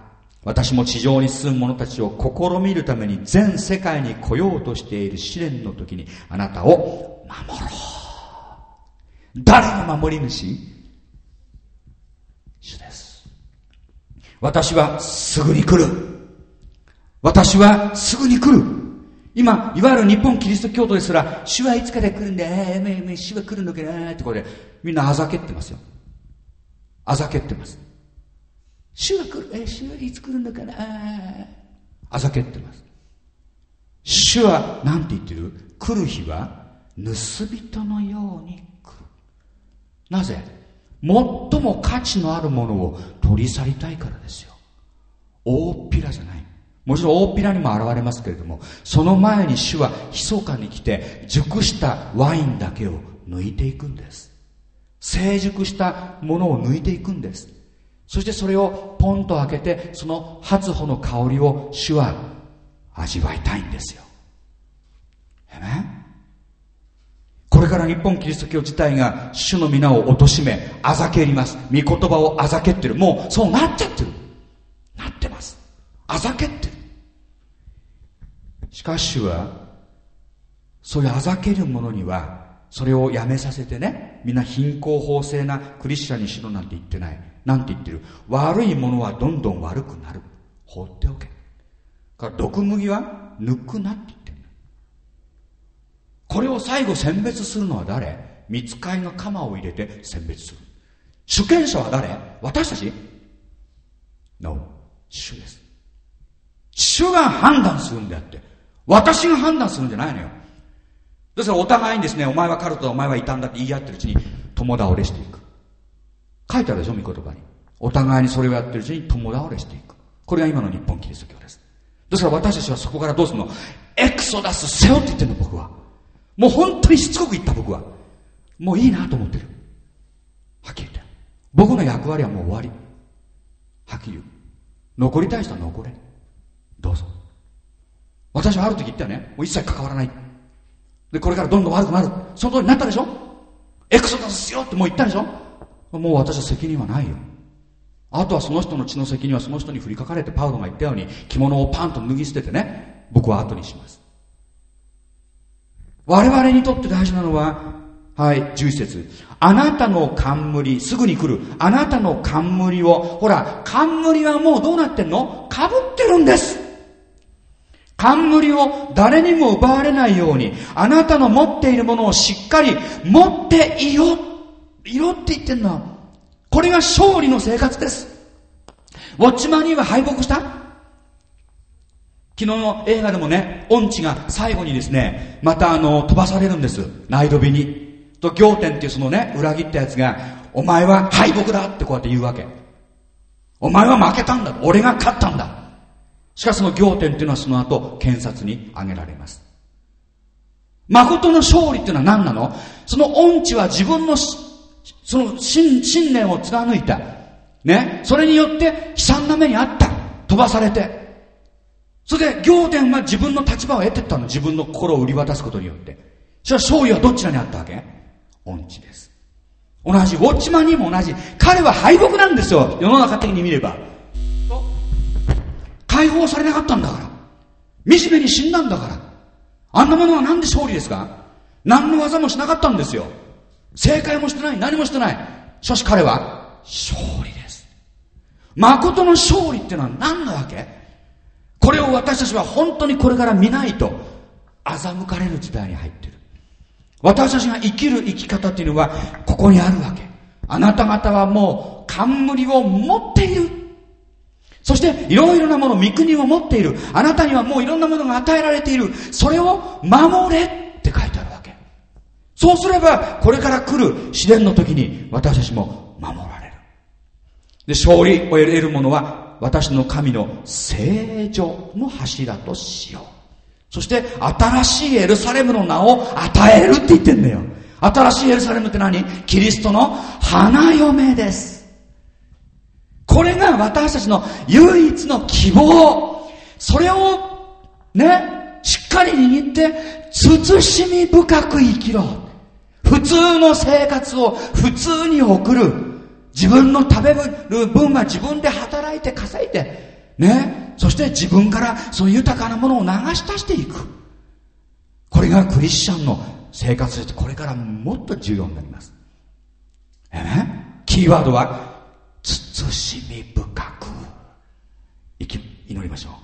私も地上に住む者たちを試みるために全世界に来ようとしている試練の時にあなたを守ろう。誰が守り主？主です。私はすぐに来る。私はすぐに来る。今、いわゆる日本キリスト教徒ですら、主はいつかで来るんで、主は来るのかなってこれ、みんなあざけってますよ。あざけってます。主は来る、主はいつ来るのかな、あざけってます。主は何て言ってる？来る日は盗人のように来る。なぜ？最も価値のあるものを取り去りたいからですよ。大っぴらじゃない。もちろん大っぴらにも現れますけれども、その前に主は密かに来て熟したワインだけを抜いていくんです。成熟したものを抜いていくんです。そしてそれをポンと開けて、その初穂の香りを主は味わいたいんですよ。これから日本キリスト教自体が主の皆を貶め、あざけります。御言葉をあざけってる。もうそうなっちゃってる。なってます。あざけってる。しかし主はそういうあざける者にはそれをやめさせてね、みんな貧困法制なクリスチャンにしろなんて言ってない。なんて言ってる？悪いものはどんどん悪くなる。放っておけ。から毒麦は抜くなって言ってる。これを最後選別するのは誰？御使いが鎌を入れて選別する。主権者は誰？私たち？ No、 主です。主が判断するんであって、私が判断するんじゃないのよ。ですからお互いにですね、お前はカルトだ、お前は異端だって言い合ってるうちに共倒れしていく。書いてあるでしょ、御言葉に。お互いにそれをやってるうちに共倒れしていく。これが今の日本キリスト教です。ですから私たちはそこからどうするの？エクソダスせよって言ってるの、僕は。もう本当にしつこく言った、僕は。もういいなと思ってる。はっきり言って。僕の役割はもう終わり。はっきり言う。残りたい人は残れ。どうぞ。私はある時言ったよね。もう一切関わらない。で、これからどんどん悪くなる。その通りになったでしょ？エクソダスしようってもう言ったでしょ？もう私は責任はないよ。あとはその人の血の責任はその人に降りかかれて、パウロが言ったように着物をパンと脱ぎ捨ててね、僕は後にします。我々にとって大事なのは、はい、11節。あなたの冠、すぐに来る。あなたの冠を、ほら、冠はもうどうなってんの？被ってるんです。冠を誰にも奪われないように、あなたの持っているものをしっかり持っていよ。いろって言ってんの。これが勝利の生活です。ウォッチマニーは敗北した？昨日の映画でもね、音痴が最後にですね、また飛ばされるんです。ナイロビに。と、仰天っていうそのね、裏切ったやつが、お前は敗北だってこうやって言うわけ。お前は負けたんだ。俺が勝ったんだ。しかしその仰天っていうのはその後、検察に挙げられます。誠の勝利っていうのは何なの？その音痴は自分のその信念を貫いた。ね。それによって悲惨な目にあった。飛ばされて。それで、仰天は自分の立場を得てったの。自分の心を売り渡すことによって。それは勝利はどちらにあったわけ？音痴です。同じ、ウォッチマンにも同じ。彼は敗北なんですよ。世の中的に見れば。解放されなかったんだから。惨めに死んだんだから。あんなものはなんで勝利ですか？ 何の技もしなかったんですよ。正解もしてない、何もしてない。しかし彼は勝利です。誠の勝利っていうのは何なわけ？これを私たちは本当にこれから見ないと欺かれる時代に入っている。私たちが生きる生き方っていうのはここにあるわけ。あなた方はもう冠を持っている。そしていろいろなもの、御国を持っている。あなたにはもういろんなものが与えられている。それを守れって書いてあるわけ。そうすればこれから来る試練の時に私たちも守られる。で、勝利を得るものは私の神の聖女の柱としよう。そして新しいエルサレムの名を与えるって言ってんだよ。新しいエルサレムって何？キリストの花嫁です。これが私たちの唯一の希望。それをね、しっかり握って慎み深く生きろ。普通の生活を普通に送る。自分の食べる分は自分で働いて稼いでね、そして自分からその豊かなものを流し出していく。これがクリスチャンの生活としてこれからもっと重要になります。キーワードは慎み深く祈りましょう。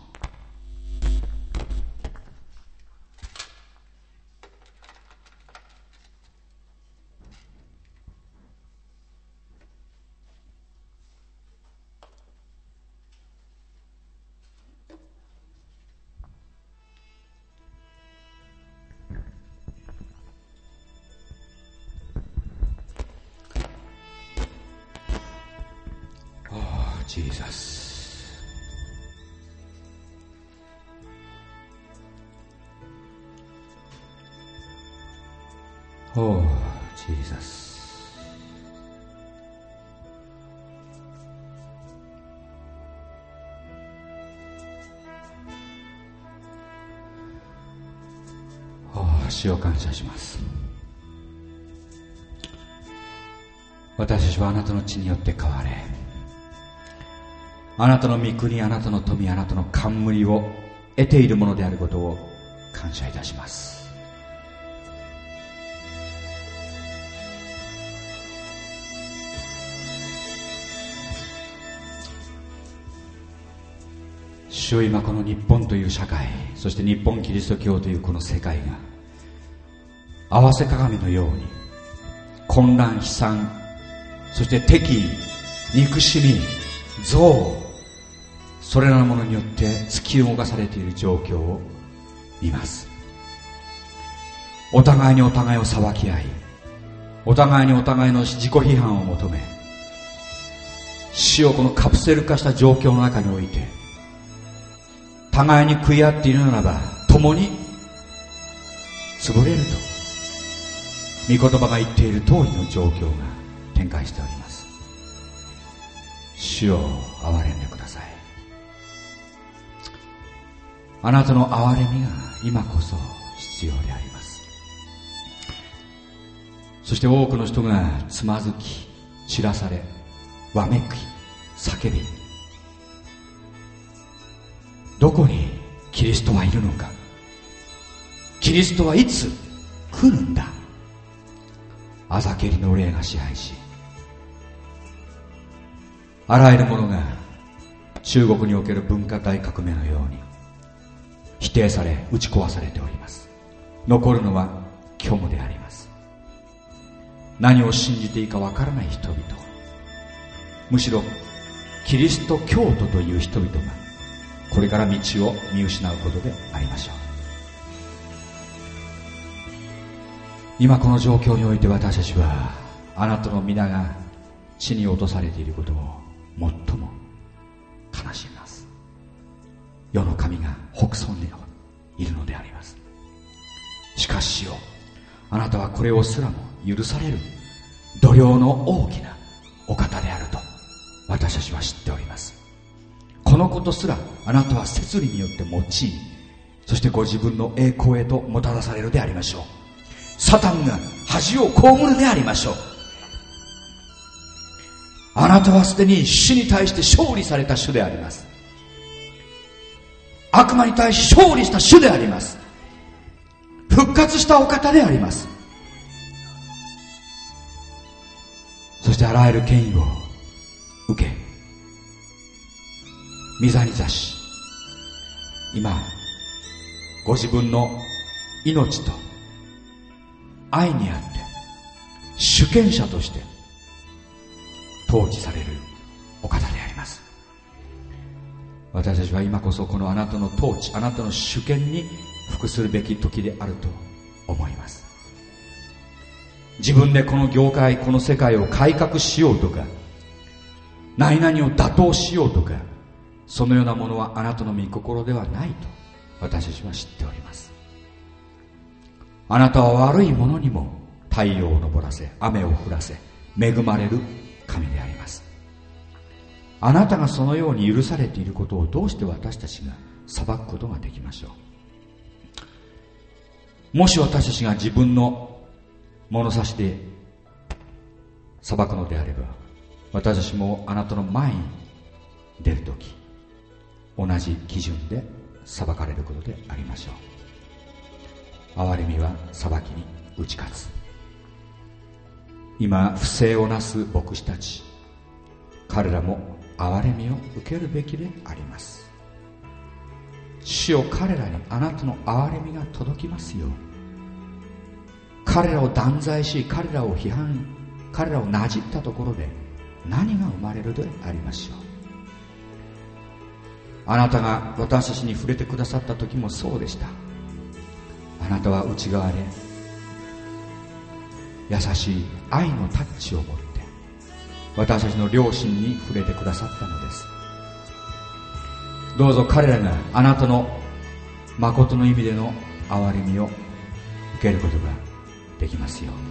ジーザス。おー、ジーザス。おー、主を感謝します。私たちはあなたの血によって変われ、あなたの御国、あなたの富、あなたの冠を得ているものであることを感謝いたします。主よ、今この日本という社会、そして日本キリスト教というこの世界が合わせ鏡のように混乱、悲惨、そして敵意、憎しみ、憎悪、それらのものによって突き動かされている状況を見ます。お互いにお互いを裁き合い、お互いにお互いの自己批判を求め、死をこのカプセル化した状況の中において互いに食い合っているならば共に潰れると御言葉が言っている通りの状況が展開しております。主を憐れんでください。あなたの憐れみが今こそ必要であります。そして多くの人がつまずき、散らされ、わめき、叫び、どこにキリストはいるのか、キリストはいつ来るんだ。あざけりの霊が支配し、あらゆるものが中国における文化大革命のように否定され打ち壊されております。残るのは虚無であります。何を信じていいかわからない人々、むしろキリスト教徒という人々がこれから道を見失うことでありましょう。今この状況において私たちはあなたの皆が地に落とされていることを最も悲しみます。世の神が北宋にいるのであります。しかしよ、あなたはこれをすらも許される度量の大きなお方であると私たちは知っております。このことすらあなたは摂理によって用い、そしてご自分の栄光へともたらされるでありましょう。サタンが恥を被るでありましょう。あなたはすでに主に対して勝利された主であります。悪魔に対し勝利した主であります。復活したお方であります。 らゆる権威を受け、御座に座し、今ご自分の命と愛にあって主権者として統治されるお方であります。私たちは今こそこのあなたの統治、あなたの主権に服するべき時であると思います。自分でこの業界、この世界を改革しようとか、何々を打倒しようとか、そのようなものはあなたの御心ではないと私たちは知っております。あなたは悪いものにも太陽を昇らせ、雨を降らせ、恵まれる神であります。あなたがそのように許されていることをどうして私たちが裁くことができましょう。もし私たちが自分の物差しで裁くのであれば、私たちもあなたの前に出るとき、同じ基準で裁かれることでありましょう。憐れみは裁きに打ち勝つ。今不正をなす牧師たち、彼らも憐れみを受けるべきであります。主よ、彼らにあなたの憐れみが届きますよう、彼らを断罪し、彼らを批判、彼らをなじったところで何が生まれるでありましょう。あなたが私たちに触れてくださった時もそうでした。あなたは内側で優しい愛のタッチを持って私たちの良心に触れてくださったのです。どうぞ彼らがあなたの誠の意味での憐れみを受けることができますように。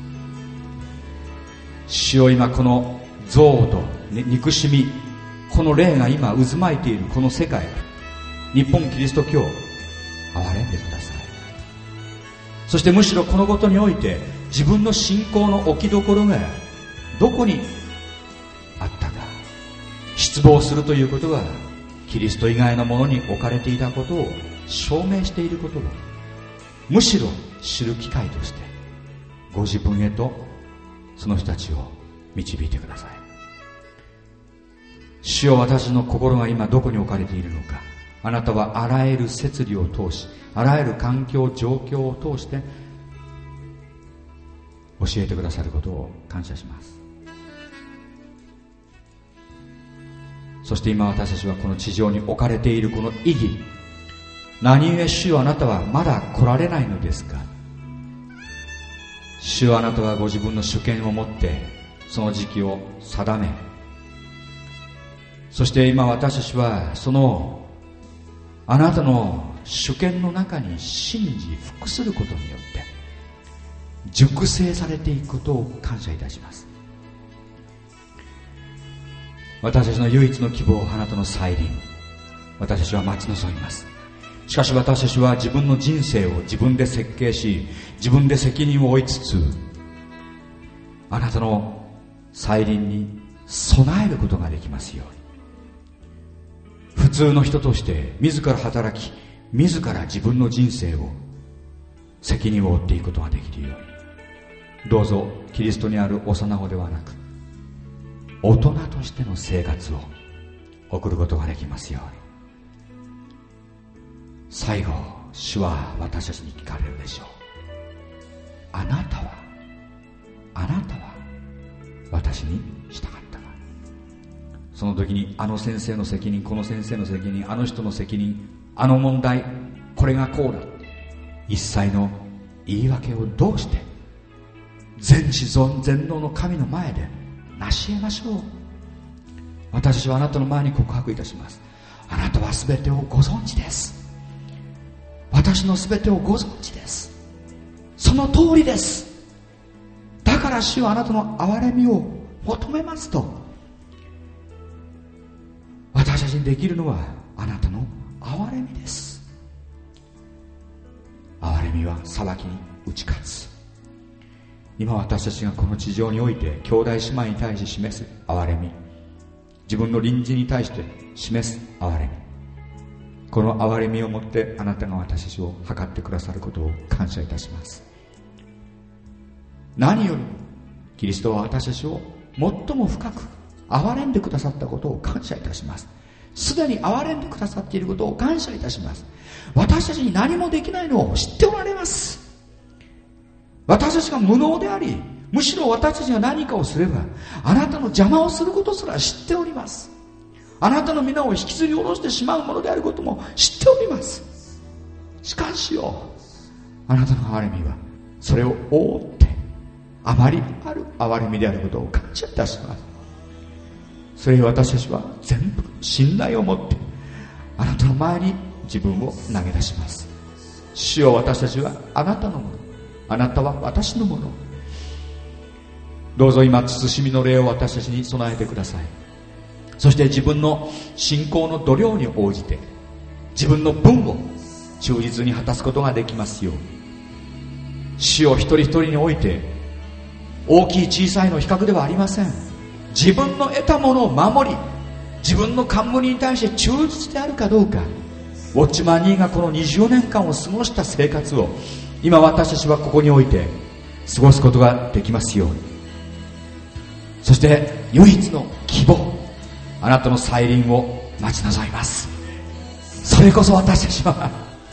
主よ、今この憎悪と憎しみ、この霊が今渦巻いているこの世界、日本キリスト教、憐れんでください。そしてむしろこのことにおいて自分の信仰の置きどころがどこにあったか失望するということは、キリスト以外のものに置かれていたことを証明していることをむしろ知る機会としてご自分へとその人たちを導いてください。主よ、私の心が今どこに置かれているのか、あなたはあらゆる摂理を通し、あらゆる環境状況を通して教えてくださることを感謝します。そして今私たちはこの地上に置かれているこの意義、何故主よ、あなたはまだ来られないのですか。主よ、あなたはご自分の主権を持ってその時期を定め、そして今私たちはそのあなたの主権の中に信じ服することによって熟成されていくことを感謝いたします。私たちの唯一の希望、あなたの再臨、私たちは待ち望みます。しかし私たちは自分の人生を自分で設計し、自分で責任を負いつつ、あなたの再臨に備えることができますように、普通の人として自ら働き、自ら自分の人生を責任を負っていくことができるように、どうぞキリストにある幼子ではなく大人としての生活を送ることができますように。最後、主は私たちに聞かれるでしょう。あなたは私に従ったか。その時にあの先生の責任、この先生の責任、あの人の責任、あの問題、これがこうだ、一切の言い訳をどうして全知全能の神の前で成し得ましょう。私たちはあなたの前に告白いたします。あなたは全てをご存知です。私の全てをご存知です。その通りです。だから主はあなたの憐れみを求めますと、私たちにできるのはあなたの憐れみです。憐れみは裁きに打ち勝つ。今私たちがこの地上において兄弟姉妹に対して示す憐れみ、自分の隣人に対して示す憐れみ、この憐れみをもってあなたが私たちを測ってくださることを感謝いたします。何よりもキリストは私たちを最も深く憐れんでくださったことを感謝いたします。すでに憐れんでくださっていることを感謝いたします。私たちに何もできないのを知っておられます。私たちが無能であり、むしろ私たちが何かをすればあなたの邪魔をすることすら知っております。あなたの皆を引きずり下ろしてしまうものであることも知っております。しかしよ、あなたの憐れみはそれを覆ってあまりある憐れみであることを感謝いたします。それを私たちは全部信頼を持ってあなたの前に自分を投げ出します。主よ、私たちはあなたのもの、あなたは私のもの。どうぞ今慎みの礼を私たちに備えてください。そして自分の信仰の度量に応じて自分の分を忠実に果たすことができますように。主を一人一人において大きい小さいの比較ではありません。自分の得たものを守り、自分の冠に対して忠実であるかどうか、ウォッチマン2がこの20年間を過ごした生活を今私たちはここにおいて過ごすことができますように。そして唯一の希望、あなたの再臨を待ち望みます。それこそ私たちは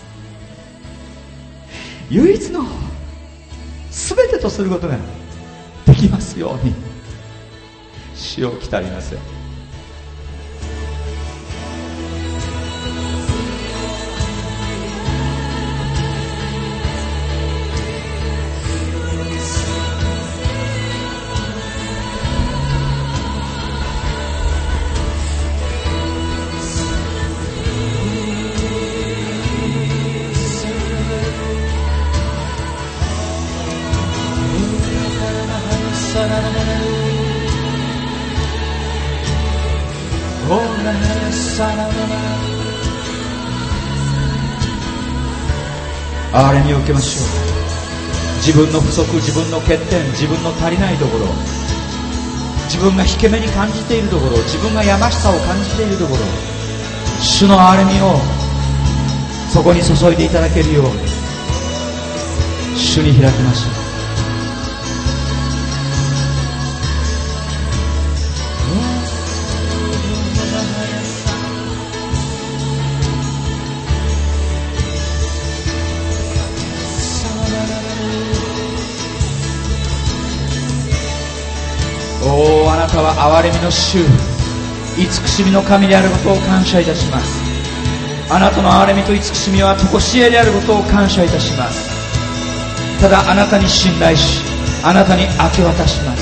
唯一の全てとすることができますように。主を来たりません。憐れみを受けましょう。自分の不足、自分の欠点、自分の足りないところ、自分が引け目に感じているところ、自分がやましさを感じているところ、主の憐れみをそこに注いでいただけるように主に開きましょう。あなたは憐れみの主、慈しみの神であることを感謝いたします。あなたの憐れみと慈しみは常しえであることを感謝いたします。ただあなたに信頼し、あなたに明け渡します。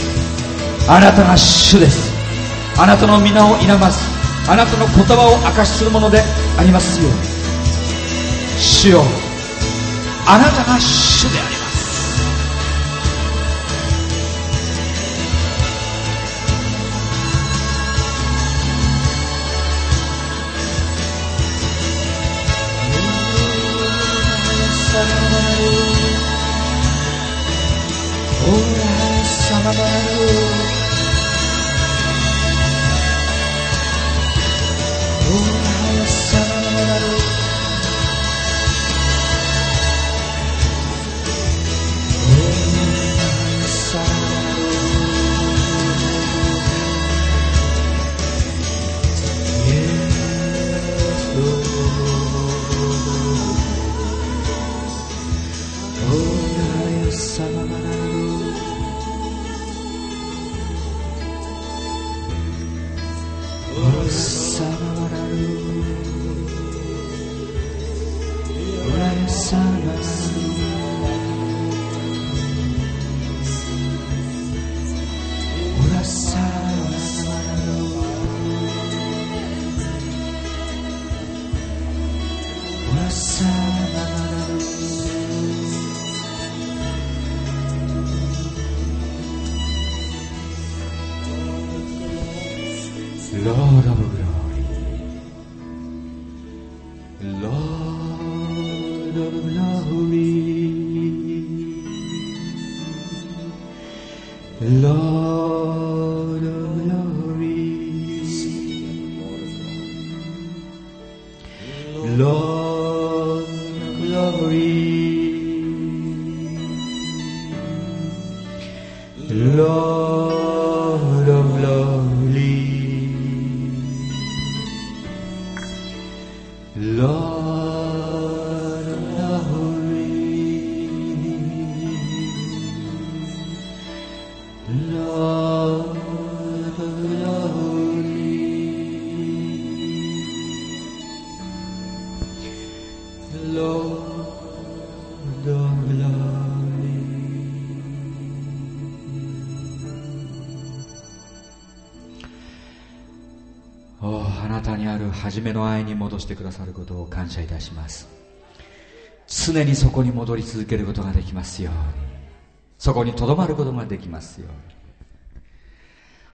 あなたが主です。あなたの皆を否まず、あなたの言葉を証しするものでありますように。主よ、あなたが主であります。Lord of glory, Lord of glory, Lord of glory, Lord of glory, Lord of あなたにある初めの愛に戻してくださることを感謝いたします。常にそこに戻り続けることができますように、そこにとどまることができますように。